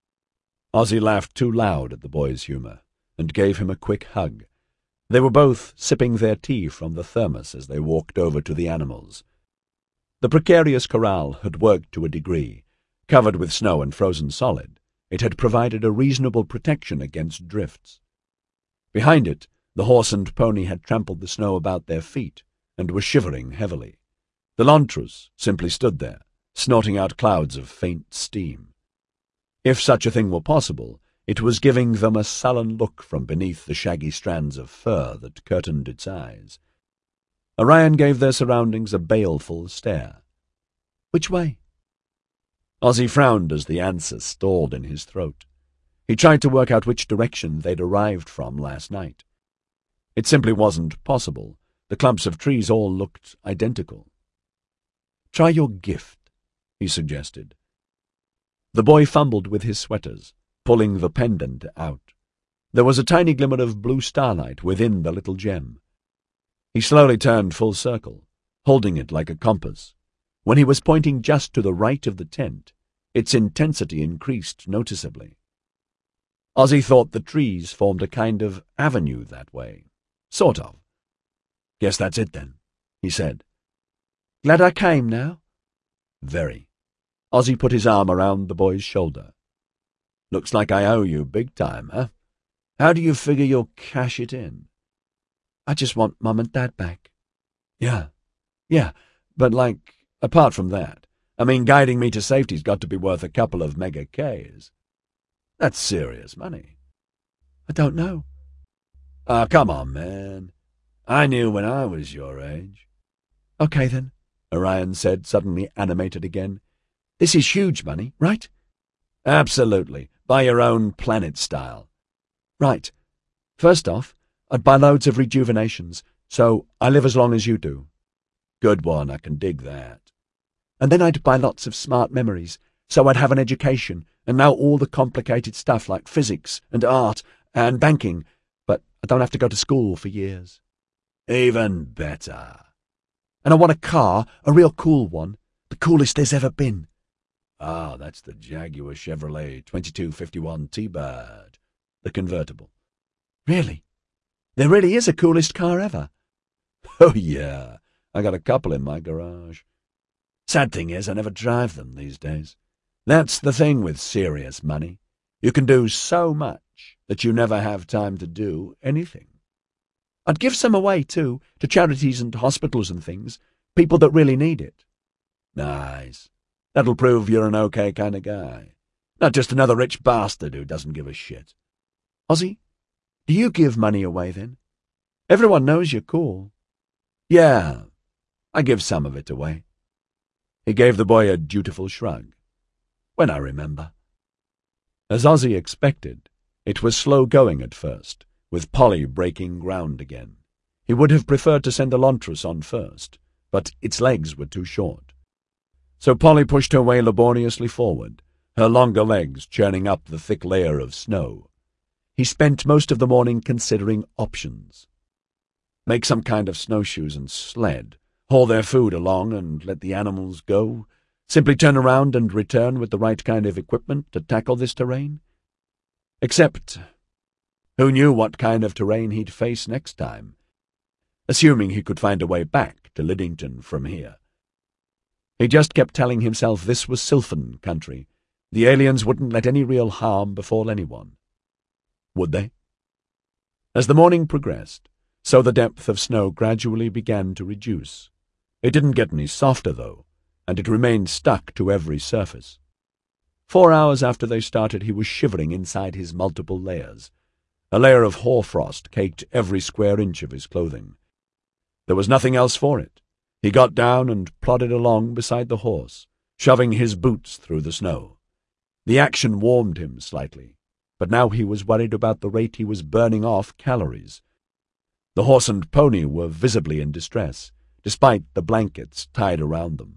[SPEAKER 1] Ozzy laughed too loud at the boy's humour and gave him a quick hug. They were both sipping their tea from the thermos as they walked over to the animals. The precarious corral had worked to a degree. Covered with snow and frozen solid, it had provided a reasonable protection against drifts. Behind it, the horse and pony had trampled the snow about their feet and were shivering heavily. The Lontrus simply stood there, snorting out clouds of faint steam. If such a thing were possible, it was giving them a sullen look from beneath the shaggy strands of fur that curtained its eyes. Orion gave their surroundings a baleful stare. "Which way?" Ozzy frowned as the answer stalled in his throat. He tried to work out which direction they'd arrived from last night. It simply wasn't possible. The clumps of trees all looked identical. "Try your gift," he suggested. The boy fumbled with his sweaters, pulling the pendant out. There was a tiny glimmer of blue starlight within the little gem. He slowly turned full circle, holding it like a compass. When he was pointing just to the right of the tent, its intensity increased noticeably. Ozzy thought the trees formed a kind of avenue that way. Sort of. "Guess that's it, then," he said. "Glad I came now?" "Very." Ozzy put his arm around the boy's shoulder. "Looks like I owe you big time, huh? How do you figure you'll cash it in?" "I just want Mum and Dad back." Yeah, yeah, but like, apart from that, I mean, guiding me to safety's got to be worth a couple of mega Ks. That's serious money." "I don't know." "Ah, oh, come on, man. I knew when I was your age." "Okay, then," Orion said, suddenly animated again. "This is huge money, right?" "Absolutely. Buy your own planet style." "Right. First off, I'd buy loads of rejuvenations, so I live as long as you do." "Good one, I can dig that." "And then I'd buy lots of smart memories, so I'd have an education and know all the complicated stuff like physics and art and banking, but I don't have to go to school for years." "Even better."
[SPEAKER 2] And I want a car, a real cool one, the coolest there's ever been.
[SPEAKER 1] Ah, that's the Jaguar Chevrolet twenty-two fifty-one T-Bird, the convertible.
[SPEAKER 2] Really? There really is a coolest car ever?
[SPEAKER 1] Oh, yeah. I got a couple in my garage. Sad thing is, I never drive them these days. That's the thing with serious money. You can do so much that you never have time to do anything.
[SPEAKER 2] I'd give some away, too, to charities and hospitals and things, people that really need it.
[SPEAKER 1] Nice. That'll prove you're an okay kind of guy. Not just another rich bastard who doesn't give a shit.
[SPEAKER 2] Ozzy, do you give money away, then? Everyone knows you're cool.
[SPEAKER 1] Yeah, I give some of it away. He gave the boy a dutiful shrug. When I remember. As Ozzy expected, it was slow going at first, with Polly breaking ground again. He would have preferred to send Elantris on first, but its legs were too short. So Polly pushed her way laboriously forward, her longer legs churning up the thick layer of snow. He spent most of the morning considering options. Make some kind of snowshoes and sled, haul their food along and let the animals go, simply turn around and return with the right kind of equipment to tackle this terrain? Except, who knew what kind of terrain he'd face next time, assuming he could find a way back to Liddington from here. He just kept telling himself this was Sylphan country. The aliens wouldn't let any real harm befall anyone. Would they? As the morning progressed, so the depth of snow gradually began to reduce. It didn't get any softer, though, and it remained stuck to every surface. Four hours after they started, he was shivering inside his multiple layers. A layer of hoarfrost caked every square inch of his clothing. There was nothing else for it. He got down and plodded along beside the horse, shoving his boots through the snow. The action warmed him slightly, but now he was worried about the rate he was burning off calories. The horse and pony were visibly in distress, despite the blankets tied around them.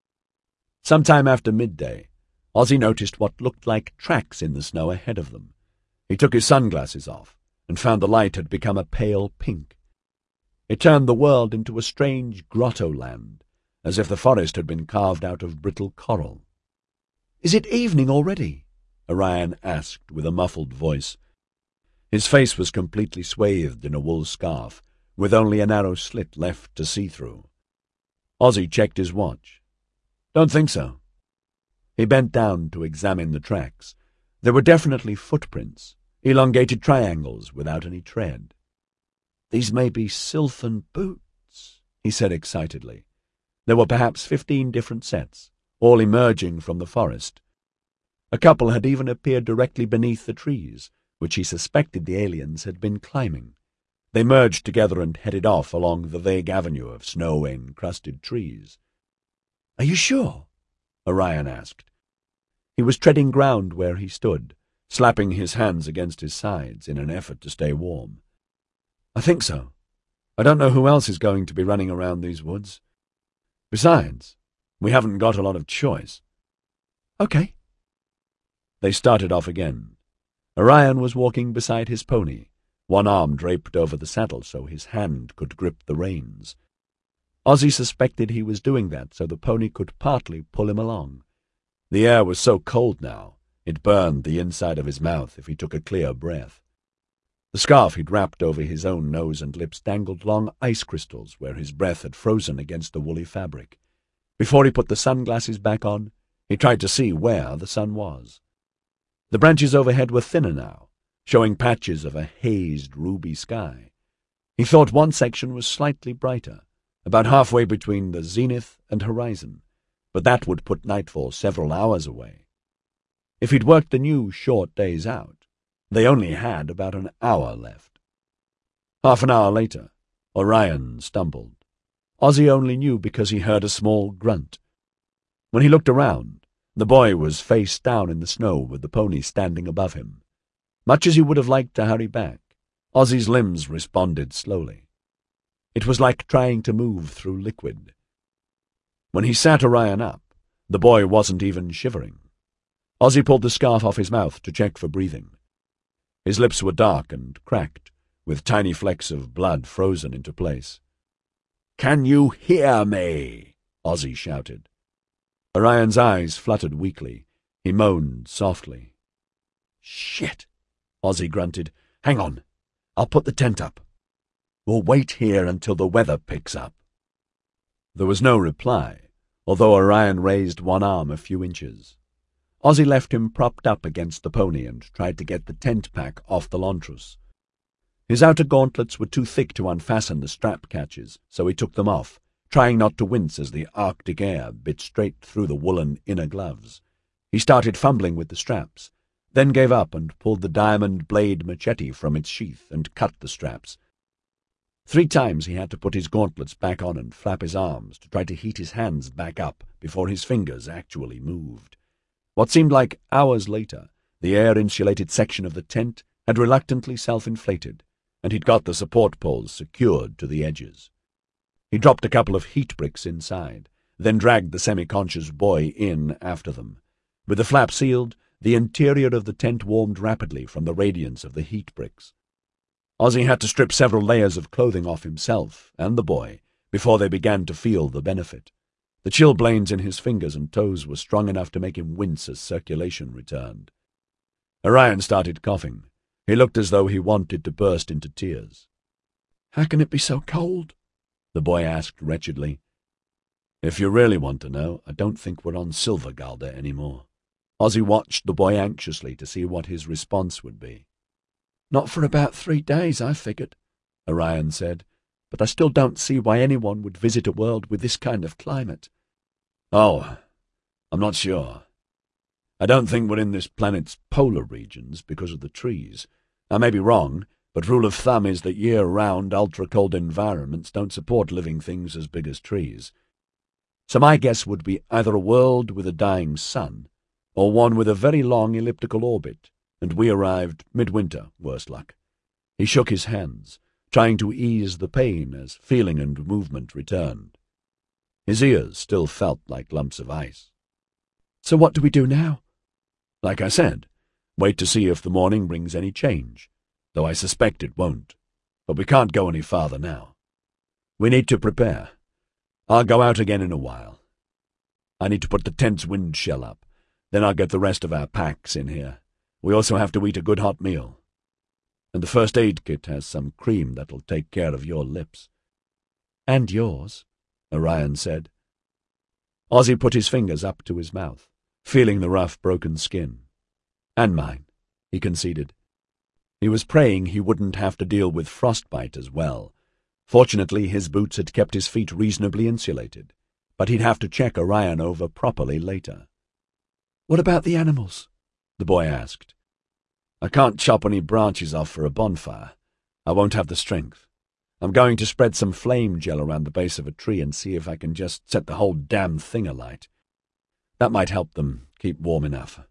[SPEAKER 1] Sometime after midday, Ozzy noticed what looked like tracks in the snow ahead of them. He took his sunglasses off and found the light had become a pale pink. It turned the world into a strange grotto land, as if the forest had been carved out of brittle coral.
[SPEAKER 2] "Is it evening already?"
[SPEAKER 1] Orion asked with a muffled voice. His face was completely swathed in a wool scarf, with only a narrow slit left to see through. Ozzy checked his watch. "Don't think so." He bent down to examine the tracks. There were definitely footprints, elongated triangles without any tread.
[SPEAKER 2] "These may be Sylphan boots,"
[SPEAKER 1] he said excitedly. There were perhaps fifteen different sets, all emerging from the forest. A couple had even appeared directly beneath the trees, which he suspected the aliens had been climbing. They merged together and headed off along the vague avenue of snow-encrusted trees.
[SPEAKER 2] "Are you sure?"
[SPEAKER 1] Orion asked. He was treading ground where he stood, slapping his hands against his sides in an effort to stay warm. "I think so. I don't know who else is going to be running around these woods. Besides, we haven't got a lot of choice."
[SPEAKER 2] "Okay."
[SPEAKER 1] They started off again. Orion was walking beside his pony, one arm draped over the saddle so his hand could grip the reins. Ozzy suspected he was doing that so the pony could partly pull him along. The air was so cold now, it burned the inside of his mouth if he took a clear breath. The scarf he'd wrapped over his own nose and lips dangled long ice crystals where his breath had frozen against the woolly fabric. Before he put the sunglasses back on, he tried to see where the sun was. The branches overhead were thinner now, showing patches of a hazed ruby sky. He thought one section was slightly brighter, about halfway between the zenith and horizon, but that would put nightfall several hours away. If he'd worked the new short days out, they only had about an hour left. Half an hour later, Orion stumbled. Ozzy only knew because he heard a small grunt. When he looked around, the boy was face down in the snow with the pony standing above him. Much as he would have liked to hurry back, Ozzy's limbs responded slowly. It was like trying to move through liquid. When he sat Orion up, the boy wasn't even shivering. Ozzy pulled the scarf off his mouth to check for breathing. His lips were dark and cracked, with tiny flecks of blood frozen into place.
[SPEAKER 2] Can you hear me? Ozzy shouted.
[SPEAKER 1] Orion's eyes fluttered weakly. He moaned softly.
[SPEAKER 2] Shit, Ozzy grunted. Hang on. I'll put the tent up. We'll wait here until the weather picks up.
[SPEAKER 1] There was no reply, although Orion raised one arm a few inches. Ozzy left him propped up against the pony and tried to get the tent pack off the Lontrus. His outer gauntlets were too thick to unfasten the strap catches, so he took them off, trying not to wince as the Arctic air bit straight through the woolen inner gloves. He started fumbling with the straps, then gave up and pulled the diamond blade machete from its sheath and cut the straps. Three times he had to put his gauntlets back on and flap his arms to try to heat his hands back up before his fingers actually moved. What seemed like hours later, the air-insulated section of the tent had reluctantly self-inflated, and he'd got the support poles secured to the edges. He dropped a couple of heat bricks inside, then dragged the semi-conscious boy in after them. With the flap sealed, the interior of the tent warmed rapidly from the radiance of the heat bricks. Ozzy had to strip several layers of clothing off himself and the boy before they began to feel the benefit. The chilblains in his fingers and toes were strong enough to make him wince as circulation returned. Orion started coughing. He looked as though he wanted to burst into tears.
[SPEAKER 2] How can it be so cold?
[SPEAKER 1] The boy asked wretchedly. If you really want to know, I don't think we're on Silvergalda anymore. Ozzy watched the boy anxiously to see what his response would be.
[SPEAKER 2] Not for about three days, I figured, Orion said, but I still don't see why anyone would visit a world with this kind of climate.
[SPEAKER 1] Oh, I'm not sure. I don't think we're in this planet's polar regions because of the trees. I may be wrong, but rule of thumb is that year-round, ultra-cold environments don't support living things as big as trees. So my guess would be either a world with a dying sun, or one with a very long elliptical orbit, and we arrived midwinter, worse luck. He shook his hands, trying to ease the pain as feeling and movement returned. His ears still felt like lumps of ice.
[SPEAKER 2] So what do we do now?
[SPEAKER 1] Like I said, wait to see if the morning brings any change, though I suspect it won't. But we can't go any farther now. We need to prepare. I'll go out again in a while. I need to put the tent's wind shell up. Then I'll get the rest of our packs in here. We also have to eat a good hot meal. And the first aid kit has some cream that'll take care of your lips.
[SPEAKER 2] And yours,
[SPEAKER 1] Orion said. Ozzy put his fingers up to his mouth, feeling the rough, broken skin. And mine, he conceded. He was praying he wouldn't have to deal with frostbite as well. Fortunately, his boots had kept his feet reasonably insulated, but he'd have to check Orion over properly later.
[SPEAKER 2] What about the animals?
[SPEAKER 1] The boy asked. I can't chop any branches off for a bonfire. I won't have the strength. I'm going to spread some flame gel around the base of a tree and see if I can just set the whole damn thing alight. That might help them keep warm enough.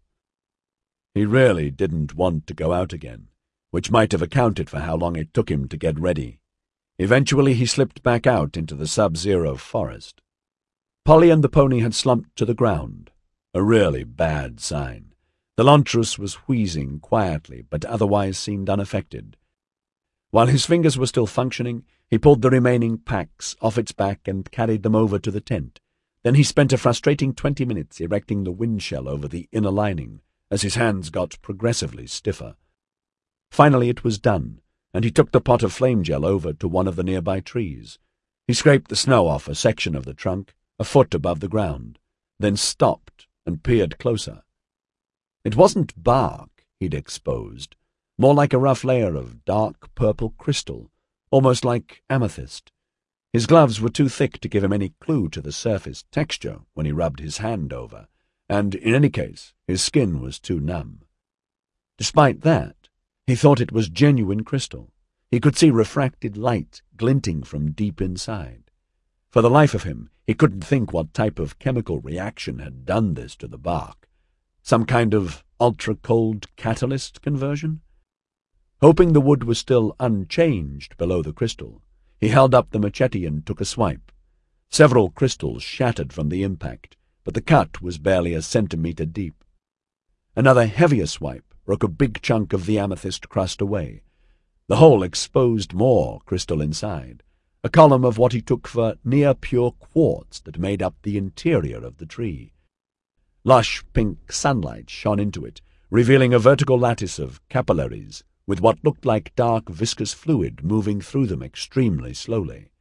[SPEAKER 1] He really didn't want to go out again, which might have accounted for how long it took him to get ready. Eventually he slipped back out into the sub-zero forest. Polly and the pony had slumped to the ground, a really bad sign. The Lontrus was wheezing quietly, but otherwise seemed unaffected. While his fingers were still functioning, he pulled the remaining packs off its back and carried them over to the tent. Then he spent a frustrating twenty minutes erecting the windshell over the inner lining, as his hands got progressively stiffer. Finally it was done, and he took the pot of flame gel over to one of the nearby trees. He scraped the snow off a section of the trunk, a foot above the ground, then stopped and peered closer. It wasn't bark he'd exposed, more like a rough layer of dark purple crystal, almost like amethyst. His gloves were too thick to give him any clue to the surface texture when he rubbed his hand over, and, in any case, his skin was too numb. Despite that, he thought it was genuine crystal. He could see refracted light glinting from deep inside. For the life of him, he couldn't think what type of chemical reaction had done this to the bark. Some kind of ultra-cold catalyst conversion? Hoping the wood was still unchanged below the crystal, he held up the machete and took a swipe. Several crystals shattered from the impact, but the cut was barely a centimetre deep. Another heavier swipe broke a big chunk of the amethyst crust away. The hole exposed more crystal inside,
[SPEAKER 2] a column of what he took for near-pure quartz that made up the interior of the tree. Lush pink sunlight shone into it, revealing a vertical lattice of capillaries with what looked like dark viscous fluid moving through them extremely slowly.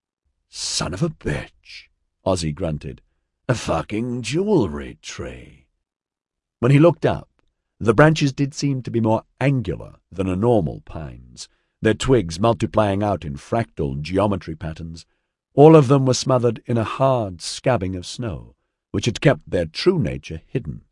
[SPEAKER 3] "Son of a bitch," Ozzy grunted. "A fucking jewelry tree."
[SPEAKER 2] When he looked up, the branches did seem to be more angular than a normal pine's, their twigs multiplying out in fractal geometry patterns. All of them were smothered in a hard scabbing of snow, which had kept their true nature hidden.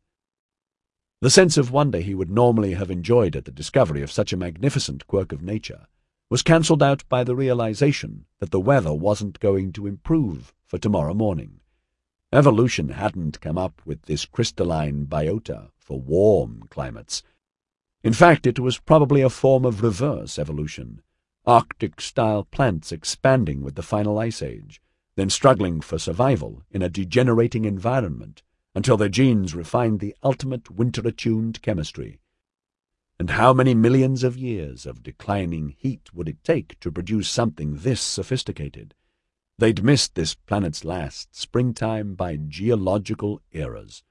[SPEAKER 2] The sense of wonder he would normally have enjoyed at the discovery of such a magnificent quirk of nature was cancelled out by the realization that the weather wasn't going to improve for tomorrow morning. Evolution hadn't come up with this crystalline biota for warm climates. In fact, it was probably a form of reverse evolution, Arctic-style plants expanding with the final ice age, then struggling for survival in a degenerating environment until their genes refined the ultimate winter-attuned chemistry. And how many millions of years of declining heat would it take to produce something this sophisticated? They'd missed this planet's last springtime by geological eras.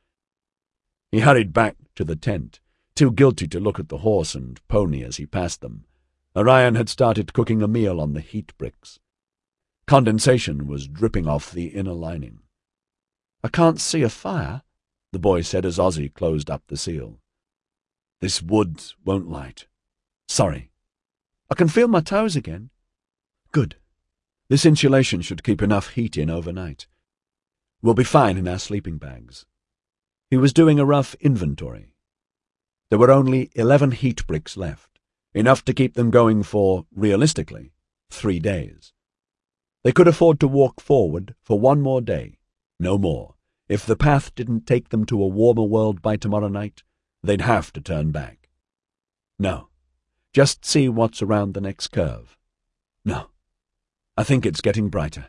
[SPEAKER 2] He hurried back to the tent, too guilty to look at the horse and pony as he passed them. Orion had started cooking a meal on the heat bricks. Condensation was dripping off the inner lining. "I can't see a fire," the boy said as Ozzy closed up the seal. "This wood won't light. Sorry. I can feel my toes again." "Good. This insulation should keep enough heat in overnight. We'll be fine in our sleeping bags." He was doing a rough inventory. There were only eleven heat bricks left, enough to keep them going for, realistically, three days. They could afford to walk forward for one more day. No more. If the path didn't take them to a warmer world by tomorrow night, they'd have to turn back. No. Just see what's around the next curve. No. I think it's getting brighter.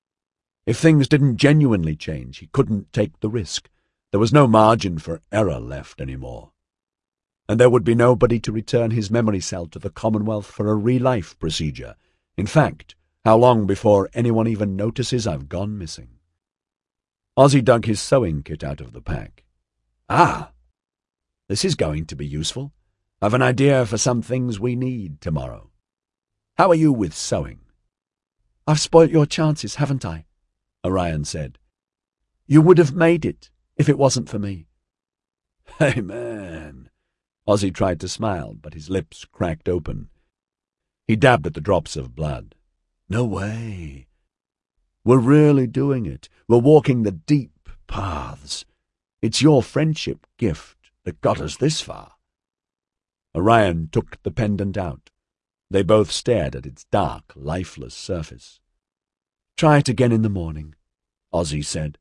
[SPEAKER 2] If things didn't genuinely change, he couldn't take the risk. There was no margin for error left anymore. And there would be nobody to return his memory cell to the Commonwealth for a re-life procedure. In fact, how long before anyone even notices I've gone missing? Ozzy dug his sewing kit out of the pack. "Ah! This is going to be useful. I've an idea for some things we need tomorrow. How are you with sewing?" "I've spoilt your chances, haven't I?" Orion said. "You would have made it if it wasn't for me."
[SPEAKER 3] "Hey, man."
[SPEAKER 2] Ozzy tried to smile, but his lips cracked open. He dabbed at the drops of blood.
[SPEAKER 3] "No way. We're really doing it. We're walking the deep paths. It's your friendship gift that got us this far."
[SPEAKER 2] Orion took the pendant out. They both stared at its dark, lifeless surface. "Try it again in the morning," Ozzy said.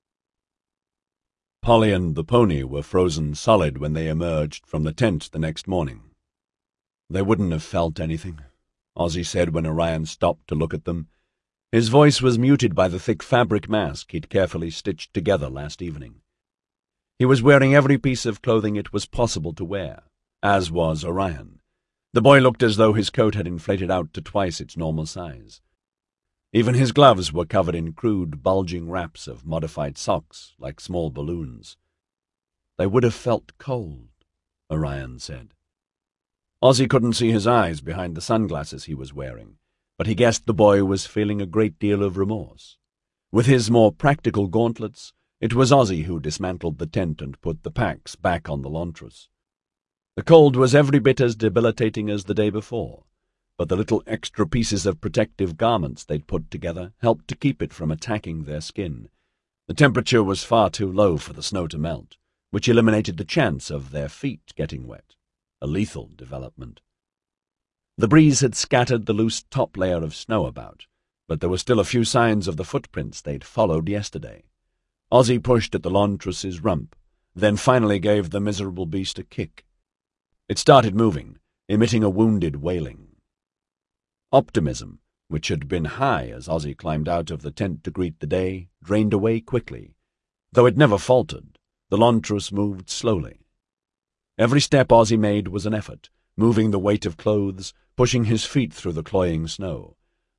[SPEAKER 2] Polly and the pony were frozen solid when they emerged from the tent the next morning. "They wouldn't have felt anything," Ozzy said when Orion stopped to look at them. His voice was muted by the thick fabric mask he'd carefully stitched together last evening. He was wearing every piece of clothing it was possible to wear, as was Orion. The boy looked as though his coat had inflated out to twice its normal size. Even his gloves were covered in crude, bulging wraps of modified socks, like small balloons. "They would have felt cold," Orion said. Ozzy couldn't see his eyes behind the sunglasses he was wearing, but he guessed the boy was feeling a great deal of remorse. With his more practical gauntlets, it was Ozzy who dismantled the tent and put the packs back on the Lontrus. The cold was every bit as debilitating as the day before, but the little extra pieces of protective garments they'd put together helped to keep it from attacking their skin. The temperature was far too low for the snow to melt, which eliminated the chance of their feet getting wet, a lethal development. The breeze had scattered the loose top layer of snow about, but there were still a few signs of the footprints they'd followed yesterday. Ozzy pushed at the Lontrus's rump, then finally gave the miserable beast a kick. It started moving, emitting a wounded wailing. Optimism, which had been high as Ozzy climbed out of the tent to greet the day, drained away quickly. Though it never faltered, the Lontrus moved slowly. Every step Ozzy made was an effort, moving the weight of clothes, pushing his feet through the cloying snow.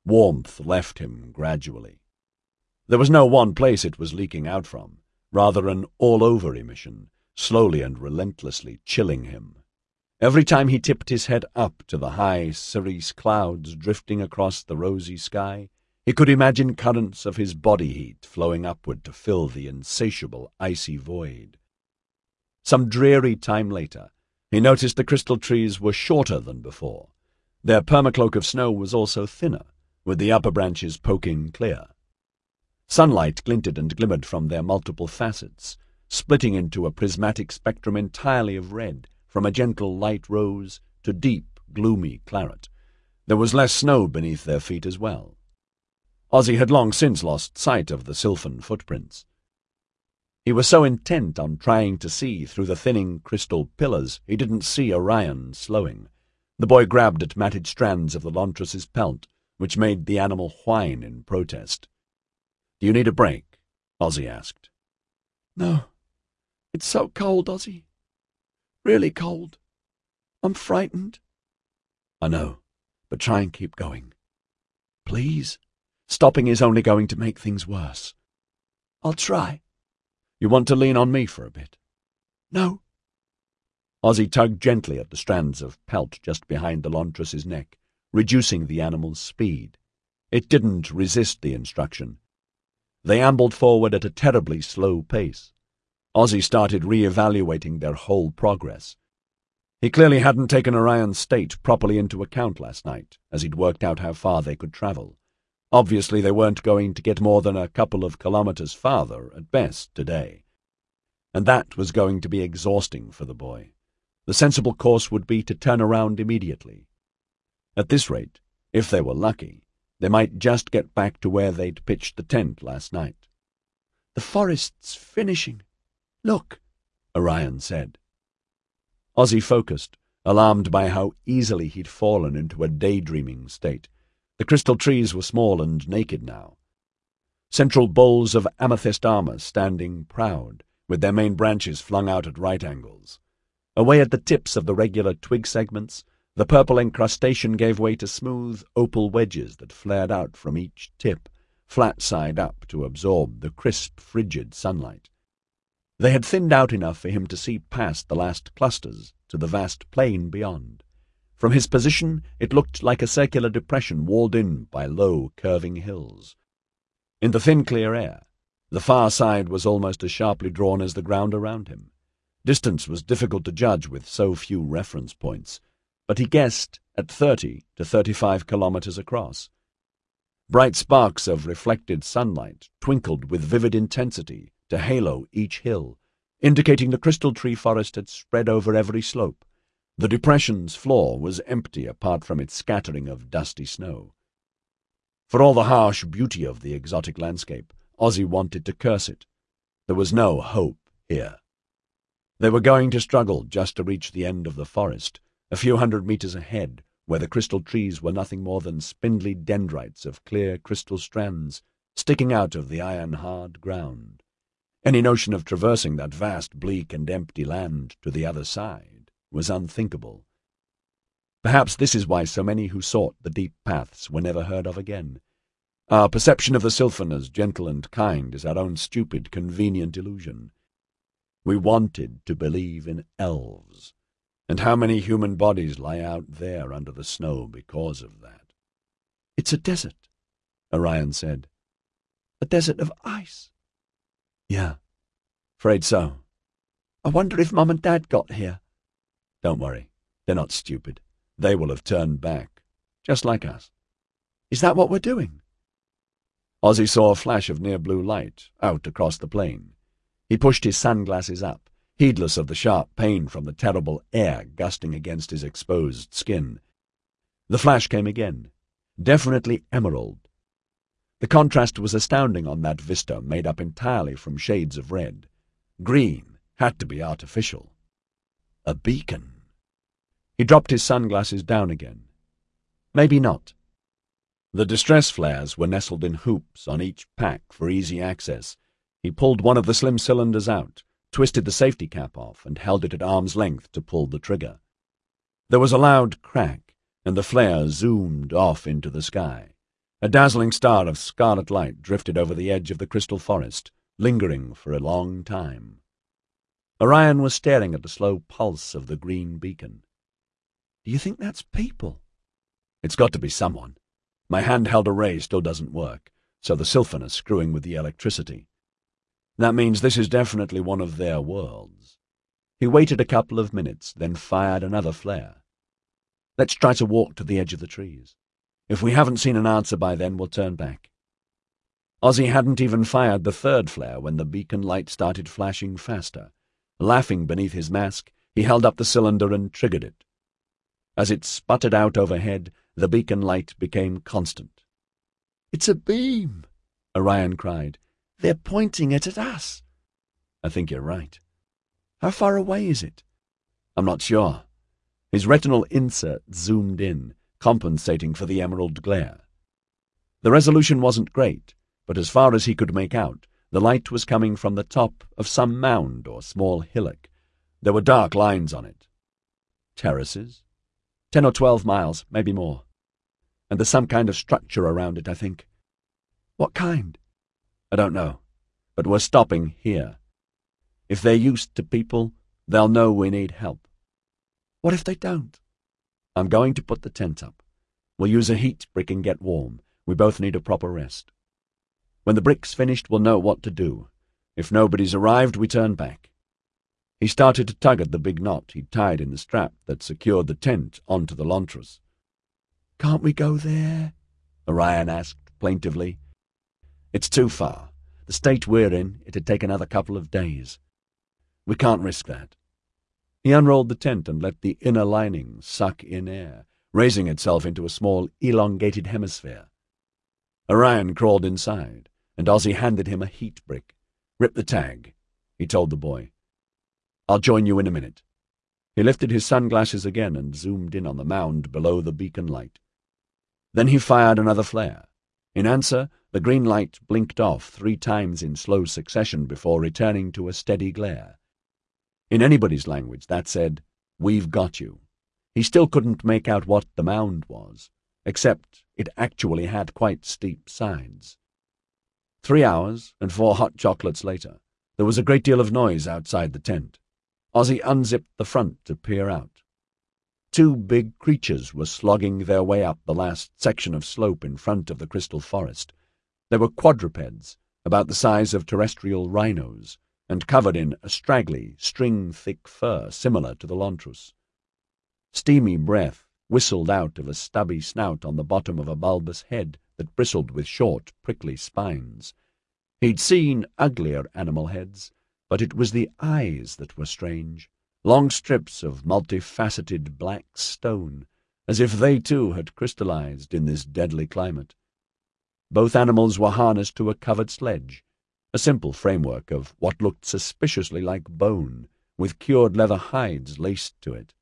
[SPEAKER 1] Warmth left him gradually. There was no one place it was leaking out from, rather an all-over emission, slowly and relentlessly chilling him. Every time he tipped his head up to the high cerise clouds drifting across the rosy sky, he could imagine currents of his body heat flowing upward to fill the insatiable icy void. Some dreary time later, he noticed the crystal trees were shorter than before. Their permacloak of snow was also thinner, with the upper branches poking clear. Sunlight glinted and glimmered from their multiple facets, splitting into a prismatic spectrum entirely of red, from a gentle light rose to deep, gloomy claret. There was less snow beneath their feet as well. Ozzy had long since lost sight of the sylvan footprints. He was so intent on trying to see through the thinning crystal pillars he didn't see Orion slowing. The boy grabbed at matted strands of the Lontras's pelt, which made the animal whine in protest. "Do you need a break?" Ozzy asked.
[SPEAKER 3] "No. It's so cold, Ozzy. Really cold. I'm frightened."
[SPEAKER 1] "I know, but try and keep going."
[SPEAKER 3] "Please."
[SPEAKER 1] Stopping is only going to make things worse.
[SPEAKER 3] "I'll try."
[SPEAKER 1] "You want to lean on me for a bit?"
[SPEAKER 3] "No."
[SPEAKER 1] Ozzy tugged gently at the strands of pelt just behind the Lontras's neck, reducing the animal's speed. It didn't resist the instruction. They ambled forward at a terribly slow pace. Ozzy started re-evaluating their whole progress. He clearly hadn't taken Orion's state properly into account last night, as he'd worked out how far they could travel. Obviously they weren't going to get more than a couple of kilometers farther, at best, today. And that was going to be exhausting for the boy. The sensible course would be to turn around immediately. At this rate, if they were lucky, they might just get back to where they'd pitched the tent last night.
[SPEAKER 3] "The forest's finishing. Look,"
[SPEAKER 1] Orion said. Ozzy focused, alarmed by how easily he'd fallen into a daydreaming state. The crystal trees were small and naked now. Central boles of amethyst armor standing proud, with their main branches flung out at right angles. Away at the tips of the regular twig segments, the purple encrustation gave way to smooth opal wedges that flared out from each tip, flat side up to absorb the crisp, frigid sunlight. They had thinned out enough for him to see past the last clusters to the vast plain beyond. From his position, it looked like a circular depression walled in by low, curving hills. In the thin, clear air, the far side was almost as sharply drawn as the ground around him. Distance was difficult to judge with so few reference points, but he guessed at thirty to thirty-five kilometers across. Bright sparks of reflected sunlight twinkled with vivid intensity to halo each hill, indicating the crystal tree forest had spread over every slope. The depression's floor was empty apart from its scattering of dusty snow. For all the harsh beauty of the exotic landscape, Ozzy wanted to curse it. There was no hope here. They were going to struggle just to reach the end of the forest, a few hundred meters ahead, where the crystal trees were nothing more than spindly dendrites of clear crystal strands sticking out of the iron-hard ground. Any notion of traversing that vast, bleak and empty land to the other side was unthinkable. Perhaps this is why so many who sought the deep paths were never heard of again. Our perception of the sylvan as gentle and kind is our own stupid, convenient illusion. We wanted to believe in elves, and how many human bodies lie out there under the snow because of that.
[SPEAKER 3] "It's a desert,"
[SPEAKER 1] Orion said.
[SPEAKER 3] "A desert of ice."
[SPEAKER 1] "Yeah, afraid so."
[SPEAKER 3] "I wonder if Mum and Dad got here."
[SPEAKER 1] "Don't worry, they're not stupid. They will have turned back, just like us."
[SPEAKER 3] "Is that what we're doing?"
[SPEAKER 1] Ozzy saw a flash of near-blue light out across the plain. He pushed his sunglasses up, heedless of the sharp pain from the terrible air gusting against his exposed skin. The flash came again, definitely emerald. The contrast was astounding on that vista made up entirely from shades of red. Green had to be artificial. A beacon. He dropped his sunglasses down again. Maybe not. The distress flares were nestled in hoops on each pack for easy access. He pulled one of the slim cylinders out, twisted the safety cap off, and held it at arm's length to pull the trigger. There was a loud crack, and the flare zoomed off into the sky.
[SPEAKER 2] A dazzling star of scarlet light drifted over the edge of the crystal forest, lingering for a long time. Orion was staring at the slow pulse of the green beacon.
[SPEAKER 3] Do you think that's people?
[SPEAKER 2] It's got to be someone. My handheld array still doesn't work, so the Sylphan are screwing with the electricity. That means this is definitely one of their worlds. He waited a couple of minutes, then fired another flare. Let's try to walk to the edge of the trees. If we haven't seen an answer by then, we'll turn back. Ozzy hadn't even fired the third flare when the beacon light started flashing faster. Laughing beneath his mask, he held up the cylinder and triggered it. As it sputtered out overhead, the beacon light became constant.
[SPEAKER 3] "It's a beam!"
[SPEAKER 2] Orion cried.
[SPEAKER 3] "They're pointing it at us."
[SPEAKER 2] "I think you're right."
[SPEAKER 3] "How far away is it?"
[SPEAKER 2] "I'm not sure." His retinal insert zoomed in, compensating for the emerald glare. The resolution wasn't great, but as far as he could make out, the light was coming from the top of some mound or small hillock. There were dark lines on it. Terraces? Ten or twelve miles, maybe more. And there's some kind of structure around it, I think.
[SPEAKER 3] What kind?
[SPEAKER 2] I don't know, but we're stopping here. If they're used to people, they'll know we need help.
[SPEAKER 3] What if they don't?
[SPEAKER 2] I'm going to put the tent up. We'll use a heat brick and get warm. We both need a proper rest. When the brick's finished, we'll know what to do. If nobody's arrived, we turn back. He started to tug at the big knot he'd tied in the strap that secured the tent onto the Lontrus.
[SPEAKER 3] "Can't we go there?"
[SPEAKER 2] Orion asked plaintively. "It's too far. The state we're in, it'd take another couple of days. We can't risk that." He unrolled the tent and let the inner lining suck in air, raising itself into a small, elongated hemisphere. Orion crawled inside, and Ozzy handed him a heat brick. "Rip the tag," he told the boy. "I'll join you in a minute." He lifted his sunglasses again and zoomed in on the mound below the beacon light. Then he fired another flare. In answer, the green light blinked off three times in slow succession before returning to a steady glare. In anybody's language, that said, "We've got you." He still couldn't make out what the mound was, except it actually had quite steep sides. Three hours and four hot chocolates later, there was a great deal of noise outside the tent. Ozzy unzipped the front to peer out. Two big creatures were slogging their way up the last section of slope in front of the crystal forest. They were quadrupeds, about the size of terrestrial rhinos, and covered in a straggly, string-thick fur similar to the Lontrus. Steamy breath whistled out of a stubby snout on the bottom of a bulbous head that bristled with short, prickly spines. He'd seen uglier animal heads, but it was the eyes that were strange, long strips of multifaceted black stone, as if they too had crystallized in this deadly climate. Both animals were harnessed to a covered sledge, a simple framework of what looked suspiciously like bone, with cured leather hides laced to it.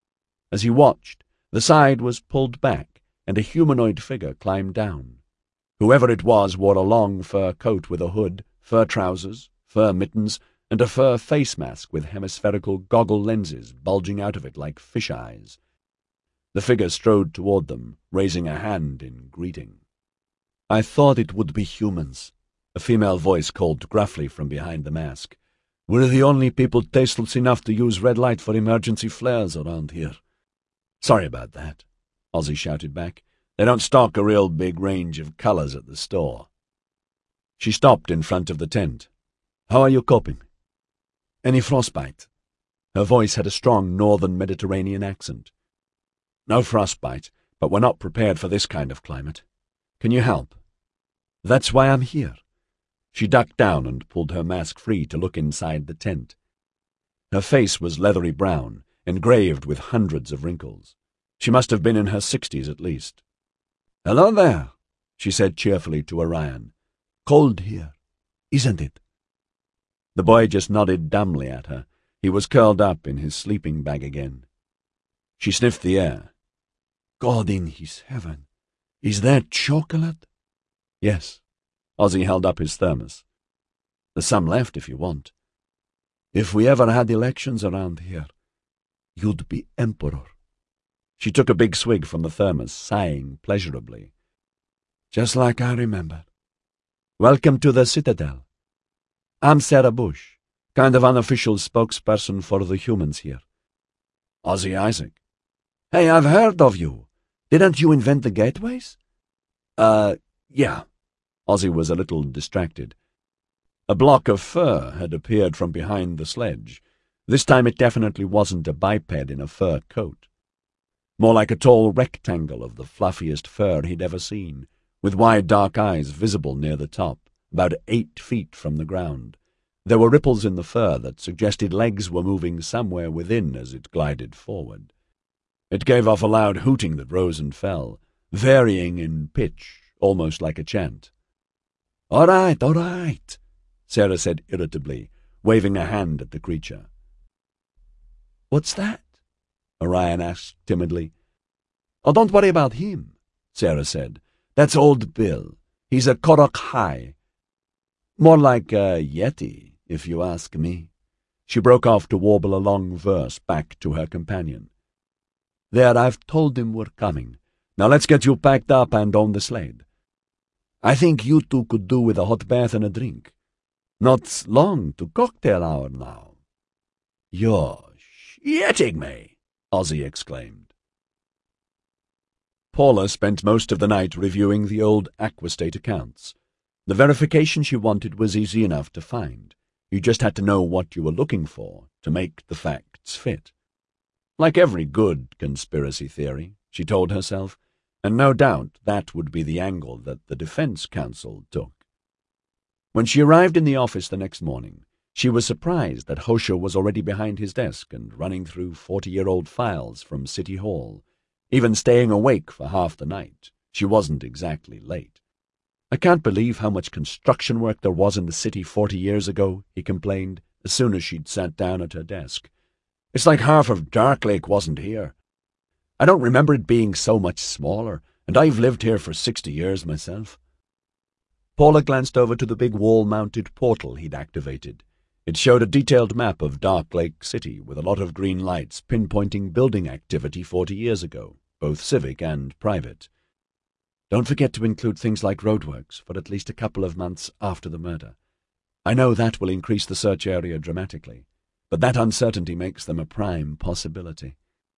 [SPEAKER 2] As he watched, the side was pulled back, and a humanoid figure climbed down. Whoever it was wore a long fur coat with a hood, fur trousers, fur mittens, and a fur face mask with hemispherical goggle lenses bulging out of it like fish eyes. The figure strode toward them, raising a hand in greeting. "I thought it would be humans," a female voice called gruffly from behind the mask. "We're the only people tasteless enough to use red light for emergency flares around here." "Sorry about that," Ozzy shouted back. "They don't stock a real big range of colors at the store." She stopped in front of the tent. "How are you coping?" "Any frostbite?" Her voice had a strong northern Mediterranean accent. "No frostbite, but we're not prepared for this kind of climate. Can you help?" "That's why I'm here." She ducked down and pulled her mask free to look inside the tent. Her face was leathery brown, engraved with hundreds of wrinkles. She must have been in her sixties at least. "Hello there," she said cheerfully to Orion. "Cold here, isn't it?" The boy just nodded dumbly at her. He was curled up in his sleeping bag again. She sniffed the air. "God in his heaven, is that chocolate?" "Yes." Ozzy held up his thermos. "There's some left if you want." "If we ever had elections around here, you'd be emperor." She took a big swig from the thermos, sighing pleasurably. Just like I remember. Welcome to the Citadel. I'm Sarah Bush, kind of unofficial spokesperson for the humans here.
[SPEAKER 3] Ozzy Isaac.
[SPEAKER 2] Hey, I've heard of you. Didn't you invent the gateways?
[SPEAKER 3] Uh, yeah.
[SPEAKER 2] Ozzy was a little distracted. A block of fur had appeared from behind the sledge. This time it definitely wasn't a biped in a fur coat. More like a tall rectangle of the fluffiest fur he'd ever seen, with wide dark eyes visible near the top, about eight feet from the ground. There were ripples in the fur that suggested legs were moving somewhere within as it glided forward. It gave off a loud hooting that rose and fell, varying in pitch, almost like a chant.
[SPEAKER 3] "All right, all right,"
[SPEAKER 2] Sarah said irritably, waving a hand at the creature.
[SPEAKER 3] "What's that?"
[SPEAKER 2] Orion asked timidly.
[SPEAKER 3] "Oh, don't worry about him," Sarah said. "That's Old Bill. He's a Korok High. More like a Yeti, if you ask me."
[SPEAKER 2] She broke off to warble a long verse back to her companion.
[SPEAKER 3] "There, I've told him we're coming. Now let's get you packed up and on the sled. I think you two could do with a hot bath and a drink. Not long to cocktail hour now."
[SPEAKER 2] "You're shitting me," Ozzy exclaimed. Paula spent most of the night reviewing the old Aquastate accounts. The verification she wanted was easy enough to find. You just had to know what you were looking for to make the facts fit. Like every good conspiracy theory, she told herself, and no doubt that would be the angle that the defense counsel took. When she arrived in the office the next morning, she was surprised that Hosher was already behind his desk and running through forty-year-old files from City Hall. Even staying awake for half the night, she wasn't exactly late. "I can't believe how much construction work there was in the city forty years ago," he complained, as soon as she'd sat down at her desk. "It's like half of Darklake wasn't here. I don't remember it being so much smaller, and I've lived here for sixty years myself." Paula glanced over to the big wall-mounted portal he'd activated. It showed a detailed map of Darklake City with a lot of green lights pinpointing building activity forty years ago, both civic and private. "Don't forget to include things like roadworks for at least a couple of months after the murder. I know that will increase the search area dramatically, but that uncertainty makes them a prime possibility."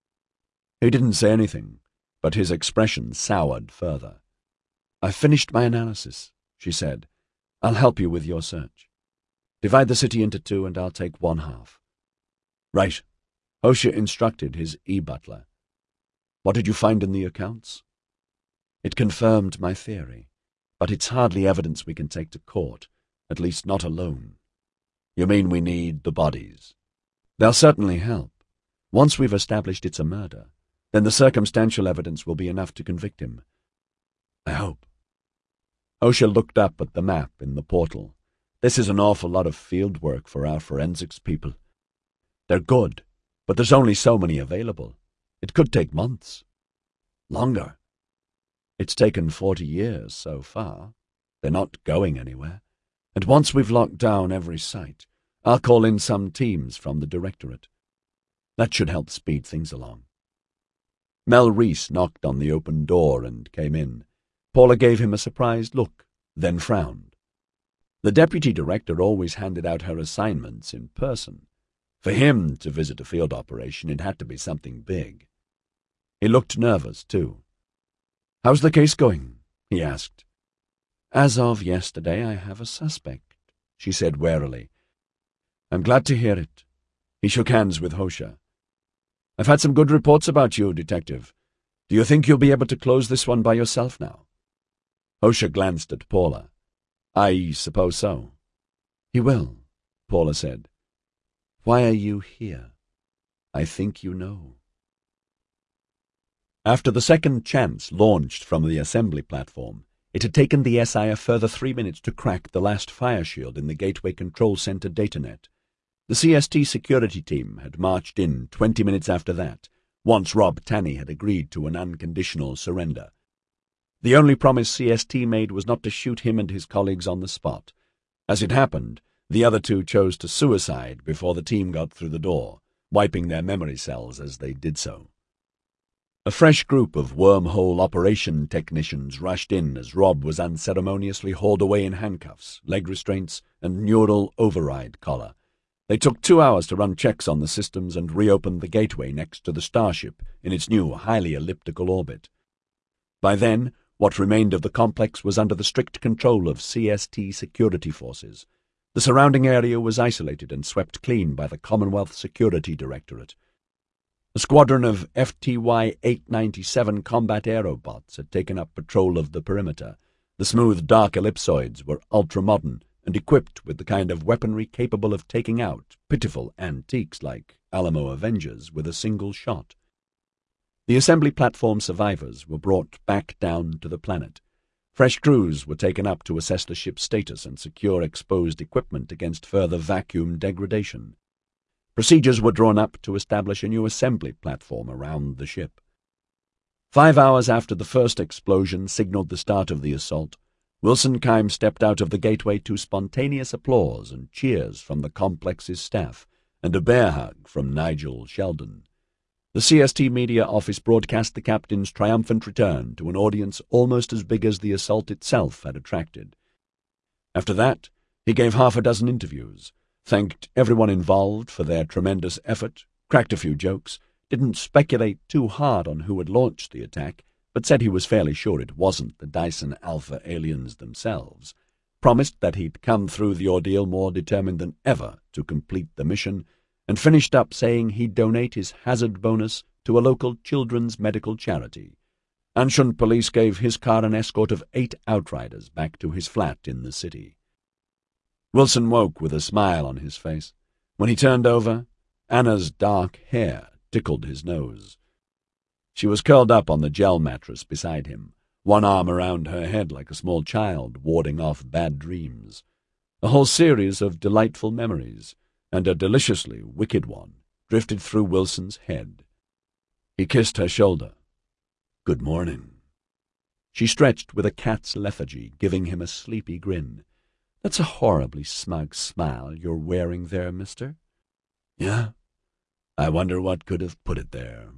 [SPEAKER 2] He didn't say anything, but his expression soured further. "I've finished my analysis," she said. "I'll help you with your search. Divide the city into two, and I'll take one half." "Right," Hosher instructed his e-butler. "What did you find in the accounts?" "It confirmed my theory, but it's hardly evidence we can take to court, at least not alone." "You mean we need the bodies?" "They'll certainly help. Once we've established it's a murder, then the circumstantial evidence will be enough to convict him." "I hope." Hosher looked up at the map in the portal. "This is an awful lot of field work for our forensics people. They're good, but there's only so many available. It could take months. Longer. It's taken forty years so far. They're not going anywhere. And once we've locked down every site, I'll call in some teams from the Directorate. That should help speed things along." Mel Reese knocked on the open door and came in. Paula gave him a surprised look, then frowned. The deputy director always handed out her assignments in person. For him to visit a field operation, it had to be something big. He looked nervous, too. "How's the case going?" he asked. "As of yesterday, I have a suspect," she said warily. "I'm glad to hear it." He shook hands with Hosher. "I've had some good reports about you, Detective. Do you think you'll be able to close this one by yourself now?" Hosher glanced at Paula. "I suppose so." "He will," Paula said. "Why are you here? I think you know." After the second chance launched from the assembly platform, it had taken the S I a further three minutes to crack the last fire shield in the Gateway Control Center datanet. The C S T security team had marched in twenty minutes after that, once Rob Tanney had agreed to an unconditional surrender. The only promise C S T made was not to shoot him and his colleagues on the spot. As it happened, the other two chose to suicide before the team got through the door, wiping their memory cells as they did so. A fresh group of wormhole operation technicians rushed in as Rob was unceremoniously hauled away in handcuffs, leg restraints, and neural override collar. They took two hours to run checks on the systems and reopened the gateway next to the Starship in its new, highly elliptical orbit. By then, what remained of the complex was under the strict control of C S T security forces. The surrounding area was isolated and swept clean by the Commonwealth Security Directorate. A squadron of F T Y eight ninety-seven combat aerobots had taken up patrol of the perimeter. The smooth, dark ellipsoids were ultra-modern and equipped with the kind of weaponry capable of taking out pitiful antiques like Alamo Avengers with a single shot. The assembly platform survivors were brought back down to the planet. Fresh crews were taken up to assess the ship's status and secure exposed equipment against further vacuum degradation. Procedures were drawn up to establish a new assembly platform around the ship. Five hours after the first explosion signaled the start of the assault, Wilson Kime stepped out of the gateway to spontaneous applause and cheers from the complex's staff, and a bear hug from Nigel Sheldon. The C S T media office broadcast the captain's triumphant return to an audience almost as big as the assault itself had attracted. After that, he gave half a dozen interviews, thanked everyone involved for their tremendous effort, cracked a few jokes, didn't speculate too hard on who had launched the attack, but said he was fairly sure it wasn't the Dyson Alpha aliens themselves, promised that he'd come through the ordeal more determined than ever to complete the mission, and finished up saying he'd donate his hazard bonus to a local children's medical charity. Anshun Police gave his car an escort of eight outriders back to his flat in the city. Wilson woke with a smile on his face. When he turned over, Anna's dark hair tickled his nose. She was curled up on the gel mattress beside him, one arm around her head like a small child warding off bad dreams. A whole series of delightful memories, and a deliciously wicked one, drifted through Wilson's head. He kissed her shoulder. "Good morning." She stretched with a cat's lethargy, giving him a sleepy grin. "That's a horribly smug smile you're wearing there, mister." "Yeah? I wonder what could have put it there."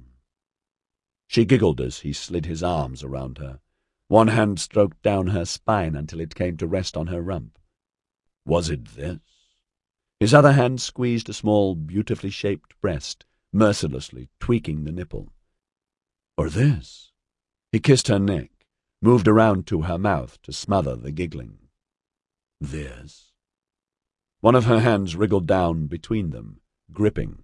[SPEAKER 2] She giggled as he slid his arms around her. One hand stroked down her spine until it came to rest on her rump. "Was it this?" His other hand squeezed a small, beautifully shaped breast, mercilessly tweaking the nipple. "Or this?" He kissed her neck, moved around to her mouth to smother the giggling. "This?" One of her hands wriggled down between them, gripping.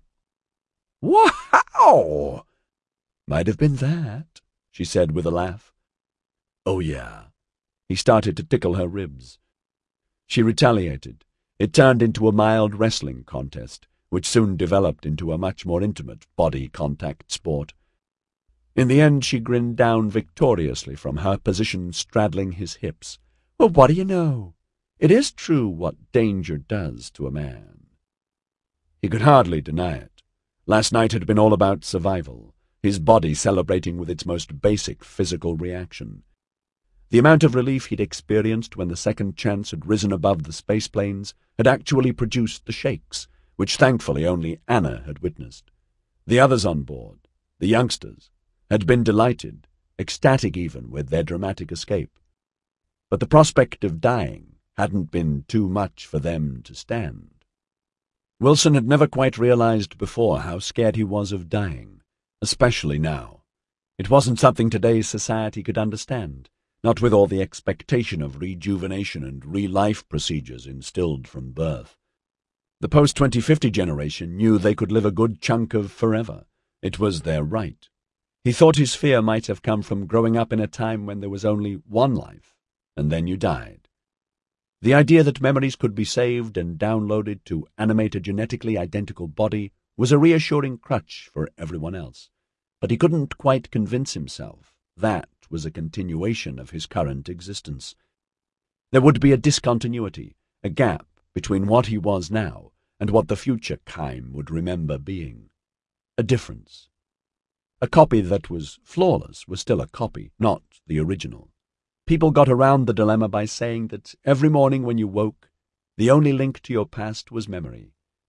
[SPEAKER 2] "Wow!" "Might have been that," she said with a laugh. "Oh, yeah." He started to tickle her ribs. She retaliated. It turned into a mild wrestling contest, which soon developed into a much more intimate body-contact sport. In the end, she grinned down victoriously from her position straddling his hips. "Well, what do you know? It is true what danger does to a man." He could hardly deny it. Last night had been all about survival, his body celebrating with its most basic physical reaction. The amount of relief he'd experienced when the second chance had risen above the space planes had actually produced the shakes, which thankfully only Anna had witnessed. The others on board, the youngsters, had been delighted, ecstatic even, with their dramatic escape. But the prospect of dying hadn't been too much for them to stand. Wilson had never quite realized before how scared he was of dying, especially now. It wasn't something today's society could understand, not with all the expectation of rejuvenation and re-life procedures instilled from birth. The post twenty fifty generation knew they could live a good chunk of forever. It was their right. He thought his fear might have come from growing up in a time when there was only one life, and then you died. The idea that memories could be saved and downloaded to animate a genetically identical body was a reassuring crutch for everyone else, but he couldn't quite convince himself that was a continuation of his current existence. There would be a discontinuity, a gap between what he was now and what the future Kime would remember being. A difference. A copy that was flawless was still a copy, not the original. People got around the dilemma by saying that every morning when you woke, the only link to your past was memory.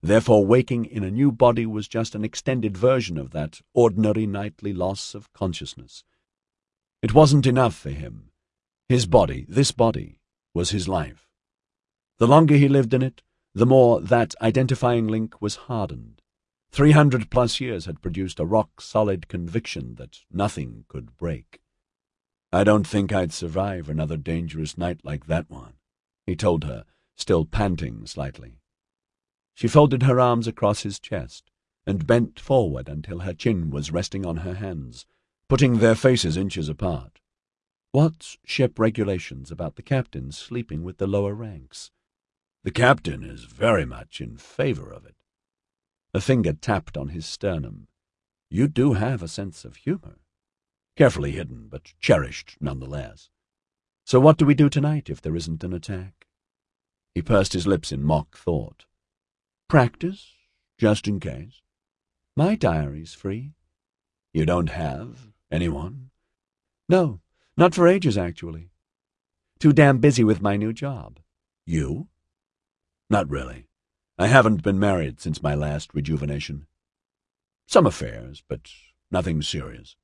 [SPEAKER 2] Therefore, waking in a new body was just an extended version of that ordinary nightly loss of consciousness. It wasn't enough for him. His body, this body, was his life. The longer he lived in it, the more that identifying link was hardened. Three hundred plus years had produced a rock-solid conviction that nothing could break. "I don't think I'd survive another dangerous night like that one," he told her, still panting slightly. She folded her arms across his chest and bent forward until her chin was resting on her hands, putting their faces inches apart. "What's ship regulations about the captain sleeping with the lower ranks?" "The captain is very much in favor of it." A finger tapped on his sternum. "You do have a sense of humor. Carefully hidden, but cherished nonetheless. So what do we do tonight if there isn't an attack?" He pursed his lips in mock thought. "Practice, just in case. My diary's free." "You don't have anyone?" "No, not for ages, actually. Too damn busy with my new job." "You?" "Not really. I haven't been married since my last rejuvenation. Some affairs, but nothing serious."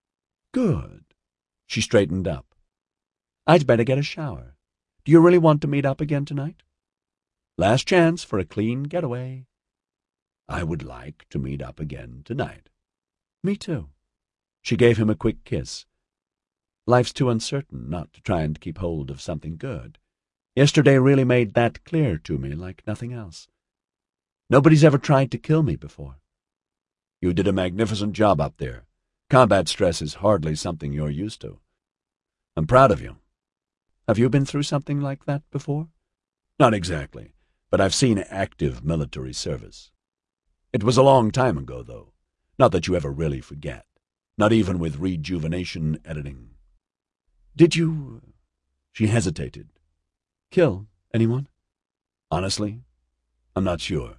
[SPEAKER 2] "Good." She straightened up. "I'd better get a shower. Do you really want to meet up again tonight? Last chance for a clean getaway." "I would like to meet up again tonight." "Me too." She gave him a quick kiss. "Life's too uncertain not to try and keep hold of something good. Yesterday really made that clear to me like nothing else. Nobody's ever tried to kill me before." "You did a magnificent job up there. Combat stress is hardly something you're used to. I'm proud of you." "Have you been through something like that before?" "Not exactly, but I've seen active military service. It was a long time ago, though. Not that you ever really forget. Not even with rejuvenation editing." "Did you—" She hesitated. "Kill anyone?" "Honestly, I'm not sure.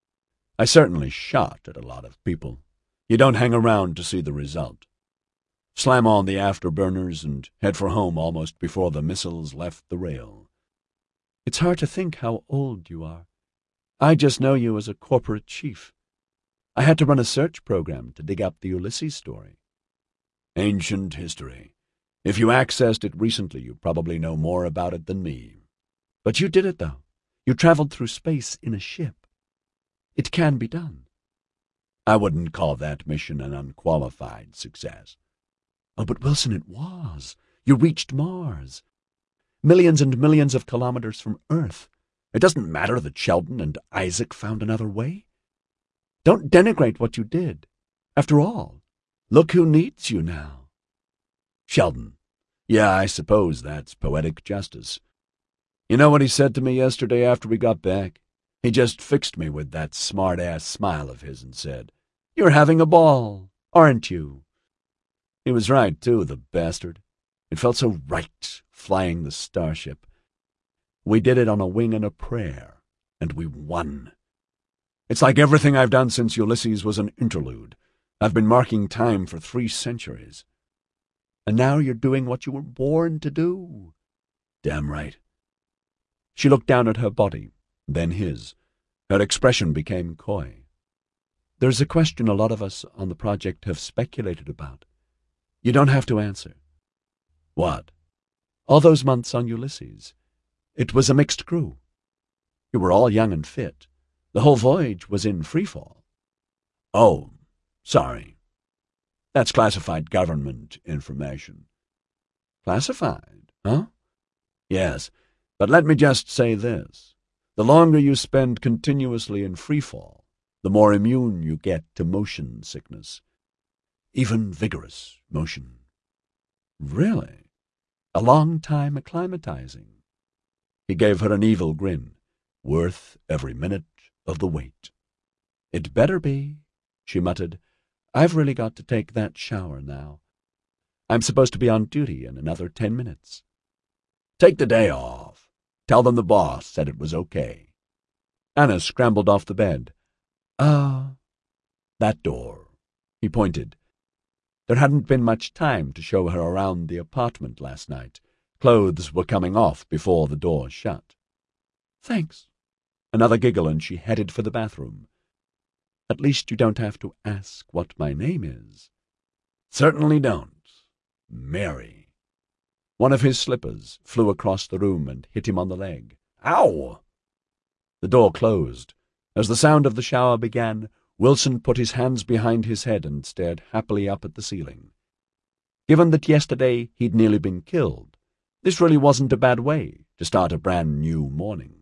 [SPEAKER 2] I certainly shot at a lot of people. You don't hang around to see the result. Slam on the afterburners and head for home almost before the missiles left the rail." "It's hard to think how old you are. I just know you as a corporate chief. I had to run a search program to dig up the Ulysses story." "Ancient history. If you accessed it recently, you probably know more about it than me." "But you did it, though. You traveled through space in a ship. It can be done." "I wouldn't call that mission an unqualified success."
[SPEAKER 3] "Oh, but Wilson, it was. You reached Mars. Millions and millions of kilometers from Earth. It doesn't matter that Sheldon and Isaac found another way. Don't denigrate what you did. After all, look who needs you now."
[SPEAKER 2] "Sheldon. Yeah, I suppose that's poetic justice. You know what he said to me yesterday after we got back? He just fixed me with that smart-ass smile of his and said, 'You're having a ball, aren't you?' He was right, too, the bastard. It felt so right, flying the starship. We did it on a wing and a prayer, and we won. It's like everything I've done since Ulysses was an interlude. I've been marking time for three centuries."
[SPEAKER 3] "And now you're doing what you were born to do."
[SPEAKER 2] "Damn right."
[SPEAKER 3] She looked down at her body, then his. Her expression became coy. "There's a question a lot of us on the project have speculated about. You don't have to answer."
[SPEAKER 2] "What?"
[SPEAKER 3] "All those months on Ulysses. It was a mixed crew. You were all young and fit. The whole voyage was in freefall."
[SPEAKER 2] "Oh, sorry. That's classified government information."
[SPEAKER 3] "Classified, huh?"
[SPEAKER 2] "Yes, but let me just say this. The longer you spend continuously in freefall, the more immune you get to motion sickness. Even vigorous motion."
[SPEAKER 3] "Really? A long time acclimatizing."
[SPEAKER 2] He gave her an evil grin. "Worth every minute of the wait."
[SPEAKER 3] "It better be," she muttered. "I've really got to take that shower now. I'm supposed to be on duty in another ten minutes."
[SPEAKER 2] "Take the day off. Tell them the boss said it was okay."
[SPEAKER 3] Anna scrambled off the bed. "Ah, uh,
[SPEAKER 2] that door."
[SPEAKER 3] He pointed. There hadn't been much time to show her around the apartment last night. Clothes were coming off before the door shut. "Thanks."
[SPEAKER 2] Another giggle, and she headed for the bathroom. "At least you don't have to ask what my name is."
[SPEAKER 3] "Certainly don't. Mary."
[SPEAKER 2] One of his slippers flew across the room and hit him on the leg.
[SPEAKER 3] "Ow!"
[SPEAKER 2] The door closed. As the sound of the shower began, Wilson put his hands behind his head and stared happily up at the ceiling. Given that yesterday he'd nearly been killed, this really wasn't a bad way to start a brand new morning.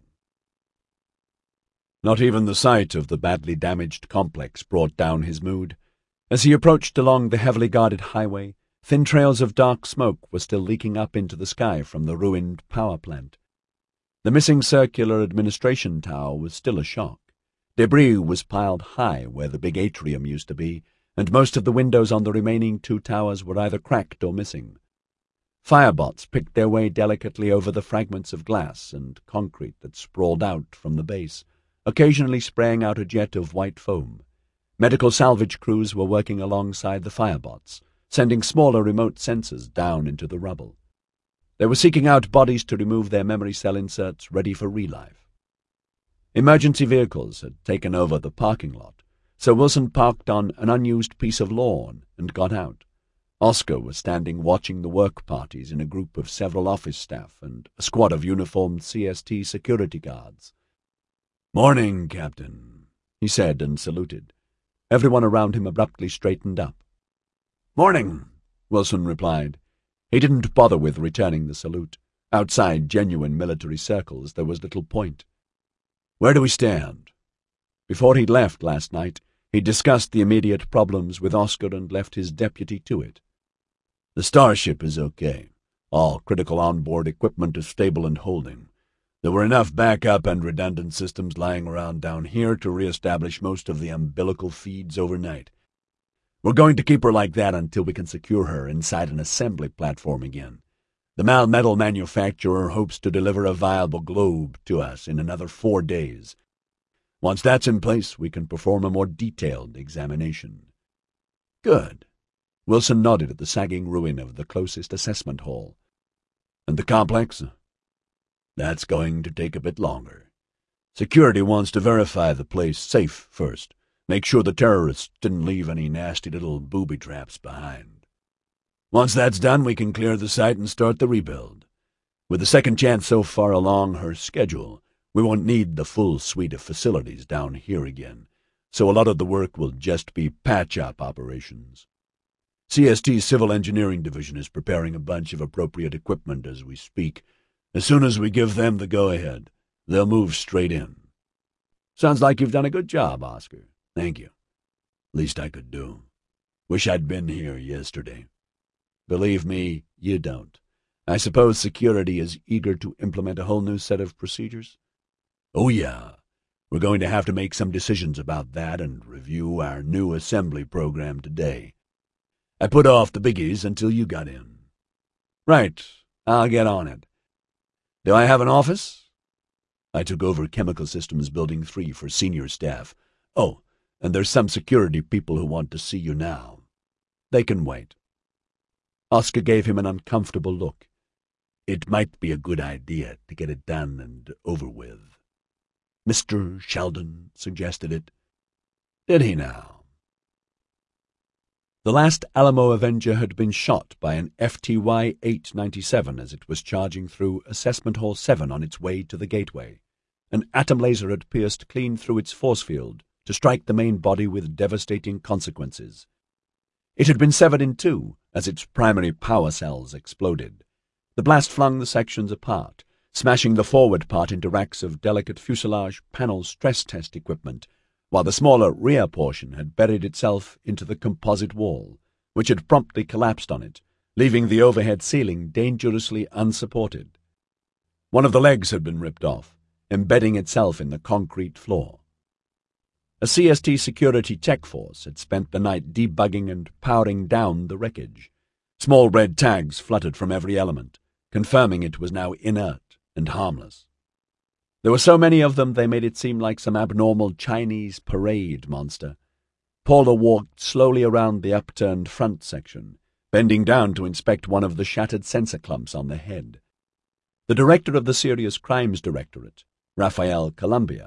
[SPEAKER 2] Not even the sight of the badly damaged complex brought down his mood. As he approached along the heavily guarded highway, thin trails of dark smoke were still leaking up into the sky from the ruined power plant. The missing circular administration tower was still a shock. Debris was piled high where the big atrium used to be, and most of the windows on the remaining two towers were either cracked or missing. Firebots picked their way delicately over the fragments of glass and concrete that sprawled out from the base, occasionally spraying out a jet of white foam. Medical salvage crews were working alongside the firebots, sending smaller remote sensors down into the rubble. They were seeking out bodies to remove their memory cell inserts ready for relife. Emergency vehicles had taken over the parking lot, so Wilson parked on an unused piece of lawn and got out. Oscar was standing watching the work parties in a group of several office staff and a squad of uniformed C S T security guards.
[SPEAKER 3] "Morning, Captain,"
[SPEAKER 2] he said and saluted. Everyone around him abruptly straightened up.
[SPEAKER 3] "Morning,"
[SPEAKER 2] Wilson replied. He didn't bother with returning the salute. Outside genuine military circles there was little point.
[SPEAKER 3] "Where do we stand?"
[SPEAKER 2] Before he'd left last night, he'd discussed the immediate problems with Oscar and left his deputy to it.
[SPEAKER 3] "The Starship is okay. All critical onboard equipment is stable and holding. There were enough backup and redundant systems lying around down here to reestablish most of the umbilical feeds overnight. We're going to keep her like that until we can secure her inside an assembly platform again. The Mal metal manufacturer hopes to deliver a viable globe to us in another four days. Once that's in place, we can perform a more detailed examination."
[SPEAKER 2] "Good." Wilson nodded at the sagging ruin of the closest assessment hall.
[SPEAKER 3] "And the complex?" "That's going to take a bit longer. Security wants to verify the place safe first, make sure the terrorists didn't leave any nasty little booby traps behind. Once that's done, we can clear the site and start the rebuild. With the second chance so far along her schedule, we won't need the full suite of facilities down here again, so a lot of the work will just be patch-up operations. C S T's Civil Engineering Division is preparing a bunch of appropriate equipment as we speak. As soon as we give them the go-ahead, they'll move straight in."
[SPEAKER 2] "Sounds like you've done a good job, Oscar."
[SPEAKER 3] "Thank you. Least I could do. Wish I'd been here yesterday."
[SPEAKER 2] "Believe me, you don't. I suppose security is eager to implement a whole new set of procedures?"
[SPEAKER 3] "Oh, yeah. We're going to have to make some decisions about that and review our new assembly program today. I put off the biggies until you got in."
[SPEAKER 2] "Right. I'll get on it. Do I have an office?"
[SPEAKER 3] "I took over Chemical Systems Building three for senior staff. Oh, and there's some security people who want to see you now."
[SPEAKER 2] "They can wait." Oscar gave him an uncomfortable look.
[SPEAKER 3] "It might be a good idea to get it done and over with." "Mister Sheldon suggested it."
[SPEAKER 2] "Did he now?" The last Alamo Avenger had been shot by an F T Y eight ninety-seven as it was charging through Assessment Hall seven on its way to the gateway. An atom laser had pierced clean through its force field to strike the main body with devastating consequences. It had been severed in two as its primary power cells exploded. The blast flung the sections apart, smashing the forward part into racks of delicate fuselage panel stress test equipment, while the smaller rear portion had buried itself into the composite wall, which had promptly collapsed on it, leaving the overhead ceiling dangerously unsupported. One of the legs had been ripped off, embedding itself in the concrete floor. A C S T security tech force had spent the night debugging and powering down the wreckage. Small red tags fluttered from every element, confirming it was now inert and harmless. There were so many of them they made it seem like some abnormal Chinese parade monster. Paula walked slowly around the upturned front section, bending down to inspect one of the shattered sensor clumps on the head. The director of the Serious Crimes Directorate, Raphael Columbia,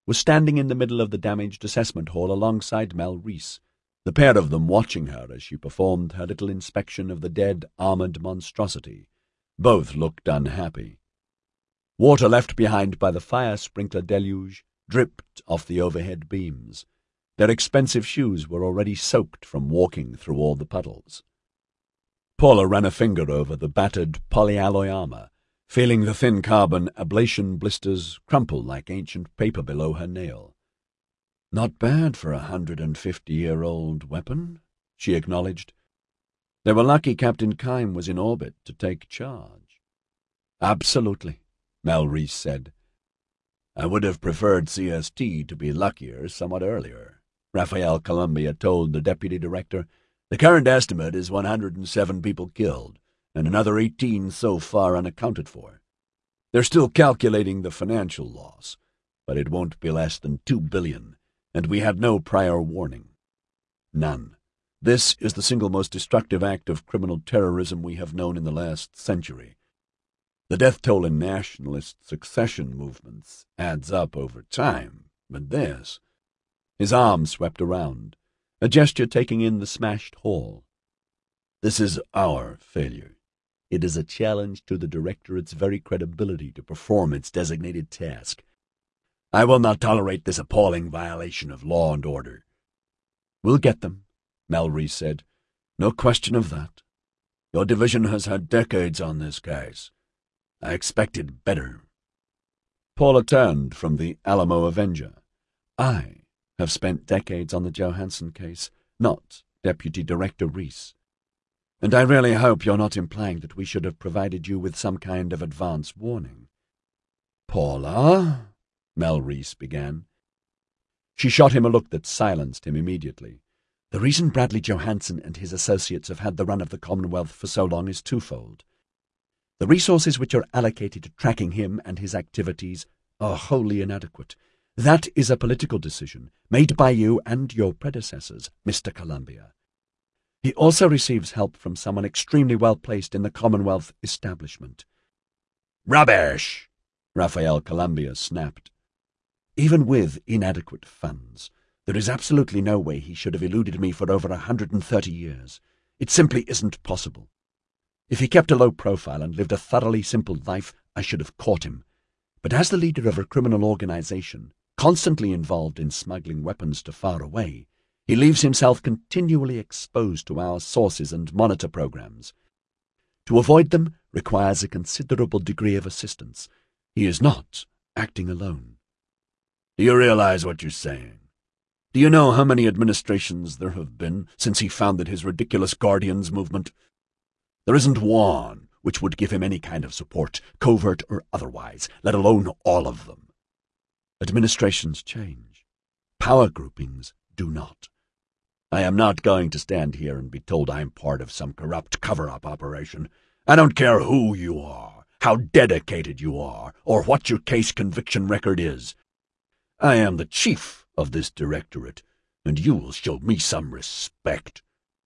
[SPEAKER 2] was standing in the middle of the damaged assessment hall alongside Mel Reese, the pair of them watching her as she performed her little inspection of the dead, armoured monstrosity. Both looked unhappy. Water left behind by the fire sprinkler deluge dripped off the overhead beams. Their expensive shoes were already soaked from walking through all the puddles. Paula ran a finger over the battered polyalloy armor, feeling the thin carbon ablation blisters crumple like ancient paper below her nail. "Not bad for a hundred and fifty-year-old weapon," she acknowledged. "They were lucky Captain Kime was in orbit to take charge." "Absolutely," Mel Reese said. "I would have preferred C S T to be luckier somewhat earlier," Rafael Columbia told the deputy director. "The current estimate is one hundred and seven people killed, and another eighteen so far unaccounted for. They're still calculating the financial loss, but it won't be less than two billion, and we had no prior warning. None. This is the single most destructive act of criminal terrorism we have known in the last century. The death toll in nationalist succession movements adds up over time, but this—" His arm swept around, a gesture taking in the smashed hall. "This is our failure. It is a challenge to the Directorate's very credibility to perform its designated task. I will not tolerate this appalling violation of law and order." "We'll get them," Mel Reese said. "No question of that. Your division has had decades on this case. I expected better." Paula turned from the Alamo Avenger. "I have spent decades on the Johansson case, not Deputy Director Reese. And I really hope you're not implying that we should have provided you with some kind of advance warning." "Paula?" Mel Reese began. She shot him a look that silenced him immediately. "The reason Bradley Johansson and his associates have had the run of the Commonwealth for so long is twofold. The resources which are allocated to tracking him and his activities are wholly inadequate. That is a political decision made by you and your predecessors, Mister Columbia. He also receives help from someone extremely well-placed in the Commonwealth establishment." "Rubbish!" Rafael Columbia snapped. "Even with inadequate funds, there is absolutely no way he should have eluded me for over a hundred and thirty years. It simply isn't possible. If he kept a low profile and lived a thoroughly simple life, I should have caught him. But as the leader of a criminal organization, constantly involved in smuggling weapons to far away, he leaves himself continually exposed to our sources and monitor programs. To avoid them requires a considerable degree of assistance. He is not acting alone." "Do you realize what you're saying? Do you know how many administrations there have been since he founded his ridiculous Guardians movement? There isn't one which would give him any kind of support, covert or otherwise, let alone all of them. Administrations change. Power groupings do not. I am not going to stand here and be told I'm part of some corrupt cover-up operation. I don't care who you are, how dedicated you are, or what your case conviction record is. I am the chief of this directorate, and you will show me some respect."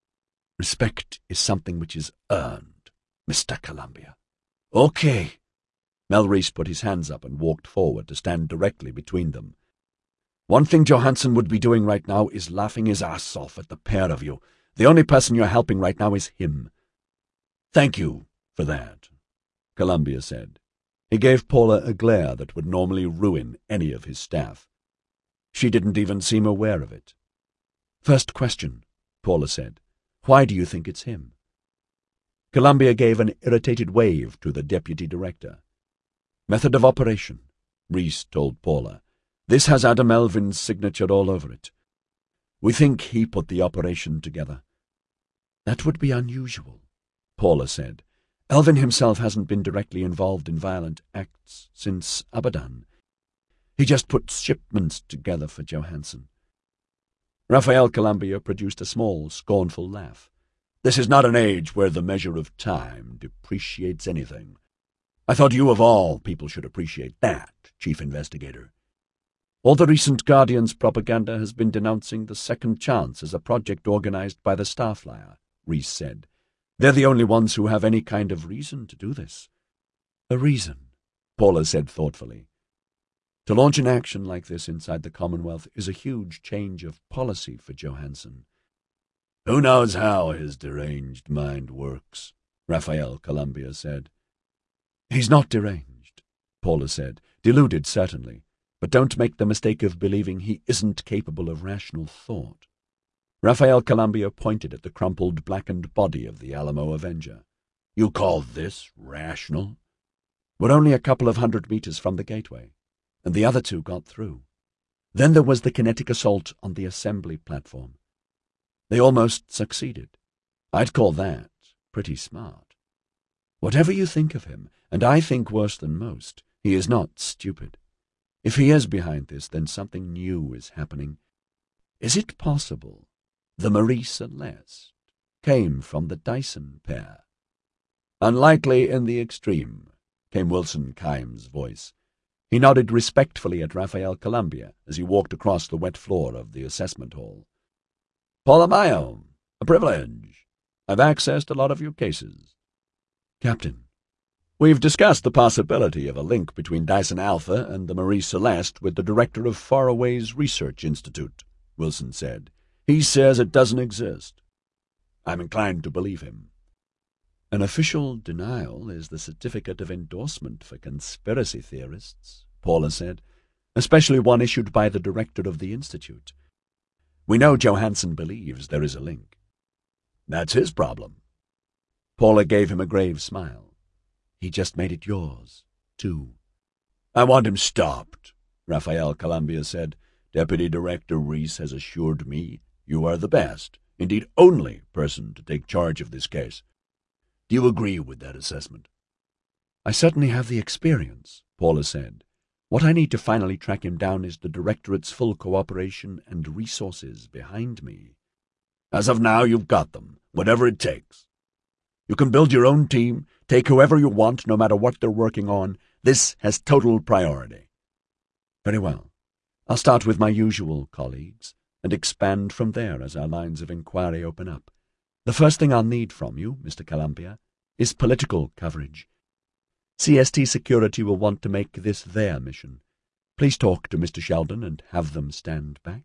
[SPEAKER 2] "Respect is something which is earned, Mister Columbia." "Okay." Mel Reese put his hands up and walked forward to stand directly between them. "One thing Johansson would be doing right now is laughing his ass off at the pair of you. The only person you're helping right now is him." "Thank you for that," Columbia said. He gave Paula a glare that would normally ruin any of his staff. She didn't even seem aware of it. "First question," Paula said. "Why do you think it's him?" Columbia gave an irritated wave to the deputy director. "Method of operation," Reese told Paula. "This has Adam Elvin's signature all over it. We think he put the operation together." "That would be unusual," Paula said. "Elvin himself hasn't been directly involved in violent acts since Abadan. He just puts shipments together for Johansson." Rafael Columbia produced a small, scornful laugh. "This is not an age where the measure of time depreciates anything. I thought you of all people should appreciate that, Chief Investigator." "All the recent Guardians propaganda has been denouncing the Second Chance as a project organized by the Starflyer," Reese said. "They're the only ones who have any kind of reason to do this." "A reason," Paula said thoughtfully. To launch an action like this inside the Commonwealth is a huge change of policy for Johansson.
[SPEAKER 3] Who knows how his deranged mind works, Raphael Columbia said.
[SPEAKER 2] He's not deranged, Paula said, deluded certainly, but don't make the mistake of believing he isn't capable of rational thought. Raphael Columbia pointed at the crumpled, blackened body of the Alamo Avenger.
[SPEAKER 3] You call this rational?
[SPEAKER 2] We're only a couple of hundred meters from the gateway, and the other two got through. Then there was the kinetic assault on the assembly platform. They almost succeeded. I'd call that pretty smart. Whatever you think of him, and I think worse than most, he is not stupid. If he is behind this, then something new is happening. Is it possible the Marie Celeste came from the Dyson pair?
[SPEAKER 3] Unlikely in the extreme, came Wilson Kime's voice.
[SPEAKER 2] He nodded respectfully at Raphael Columbia as he walked across the wet floor of the assessment hall.
[SPEAKER 3] Paula Mayo, a privilege. I've accessed a lot of your cases.
[SPEAKER 2] Captain,
[SPEAKER 1] we've discussed the possibility of a link between Dyson Alpha and the Marie Celeste with the director of Faraway's Research Institute, Wilson said. He says it doesn't exist. I'm inclined to believe him.
[SPEAKER 2] An official denial is the certificate of endorsement for conspiracy theorists, Paula said, especially one issued by the director of the Institute. We know Johansson believes there is a link.
[SPEAKER 3] That's his problem.
[SPEAKER 2] Paula gave him a grave smile. He just made it yours, too.
[SPEAKER 3] I want him stopped, Raphael Columbia said. Deputy Director Reese has assured me you are the best, indeed only, person to take charge of this case. Do you agree with that assessment?
[SPEAKER 2] I certainly have the experience, Paula said. What I need to finally track him down is the Directorate's full cooperation and resources behind me.
[SPEAKER 3] As of now, you've got them, whatever it takes. You can build your own team, take whoever you want, no matter what they're working on. This has total priority.
[SPEAKER 2] Very well. I'll start with my usual colleagues and expand from there as our lines of inquiry open up. The first thing I'll need from you, Mister Columbia, is political coverage. C S T Security will want to make this their mission. Please talk to Mister Sheldon and have them stand back.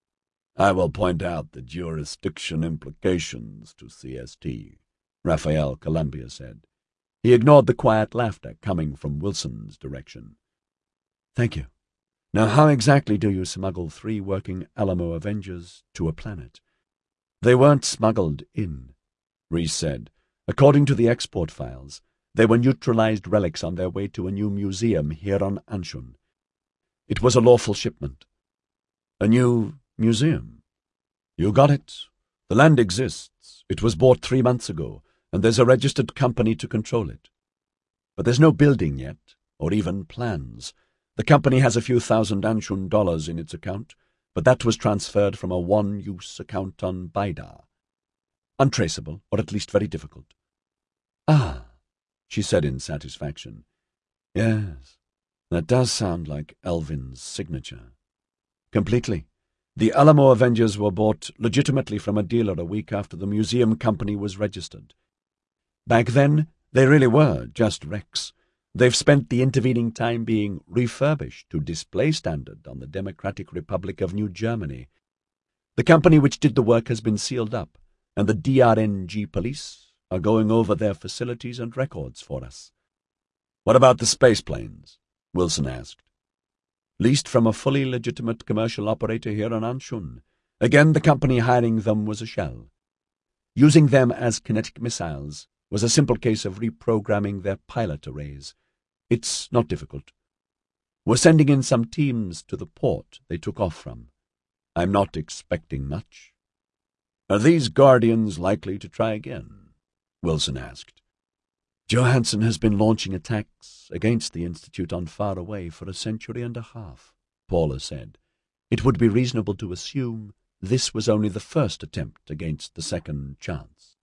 [SPEAKER 3] I will point out the jurisdiction implications to C S T, Raphael Columbia said.
[SPEAKER 2] He ignored the quiet laughter coming from Wilson's direction. Thank you. Now how exactly do you smuggle three working Alamo Avengers to a planet? They weren't smuggled in, Reese said. According to the export files, they were neutralized relics on their way to a new museum here on Anshun. It was a lawful shipment.
[SPEAKER 3] A new museum?
[SPEAKER 2] You got it. The land exists. It was bought three months ago, and there's a registered company to control it. But there's no building yet, or even plans. The company has a few thousand Anshun dollars in its account, but that was transferred from a one-use account on Baidar. Untraceable, or at least very difficult.
[SPEAKER 3] Ah, she said in satisfaction.
[SPEAKER 2] Yes, that does sound like Elvin's signature. Completely. The Alamo Avengers were bought legitimately from a dealer a week after the museum company was registered. Back then, they really were just wrecks. They've spent the intervening time being refurbished to display standard on the Democratic Republic of New Germany. The company which did the work has been sealed up, and the D R N G police are going over their facilities and records for us.
[SPEAKER 3] What about the space planes? Wilson asked.
[SPEAKER 2] Leased from a fully legitimate commercial operator here on Anshun. Again, the company hiring them was a shell. Using them as kinetic missiles was a simple case of reprogramming their pilot arrays. It's not difficult. We're sending in some teams to the port they took off from. I'm not expecting much.
[SPEAKER 3] Are these Guardians likely to try again? Wilson asked.
[SPEAKER 2] Johansson has been launching attacks against the Institute on Faraway for a century and a half, Paula said. It would be reasonable to assume this was only the first attempt against the second chance.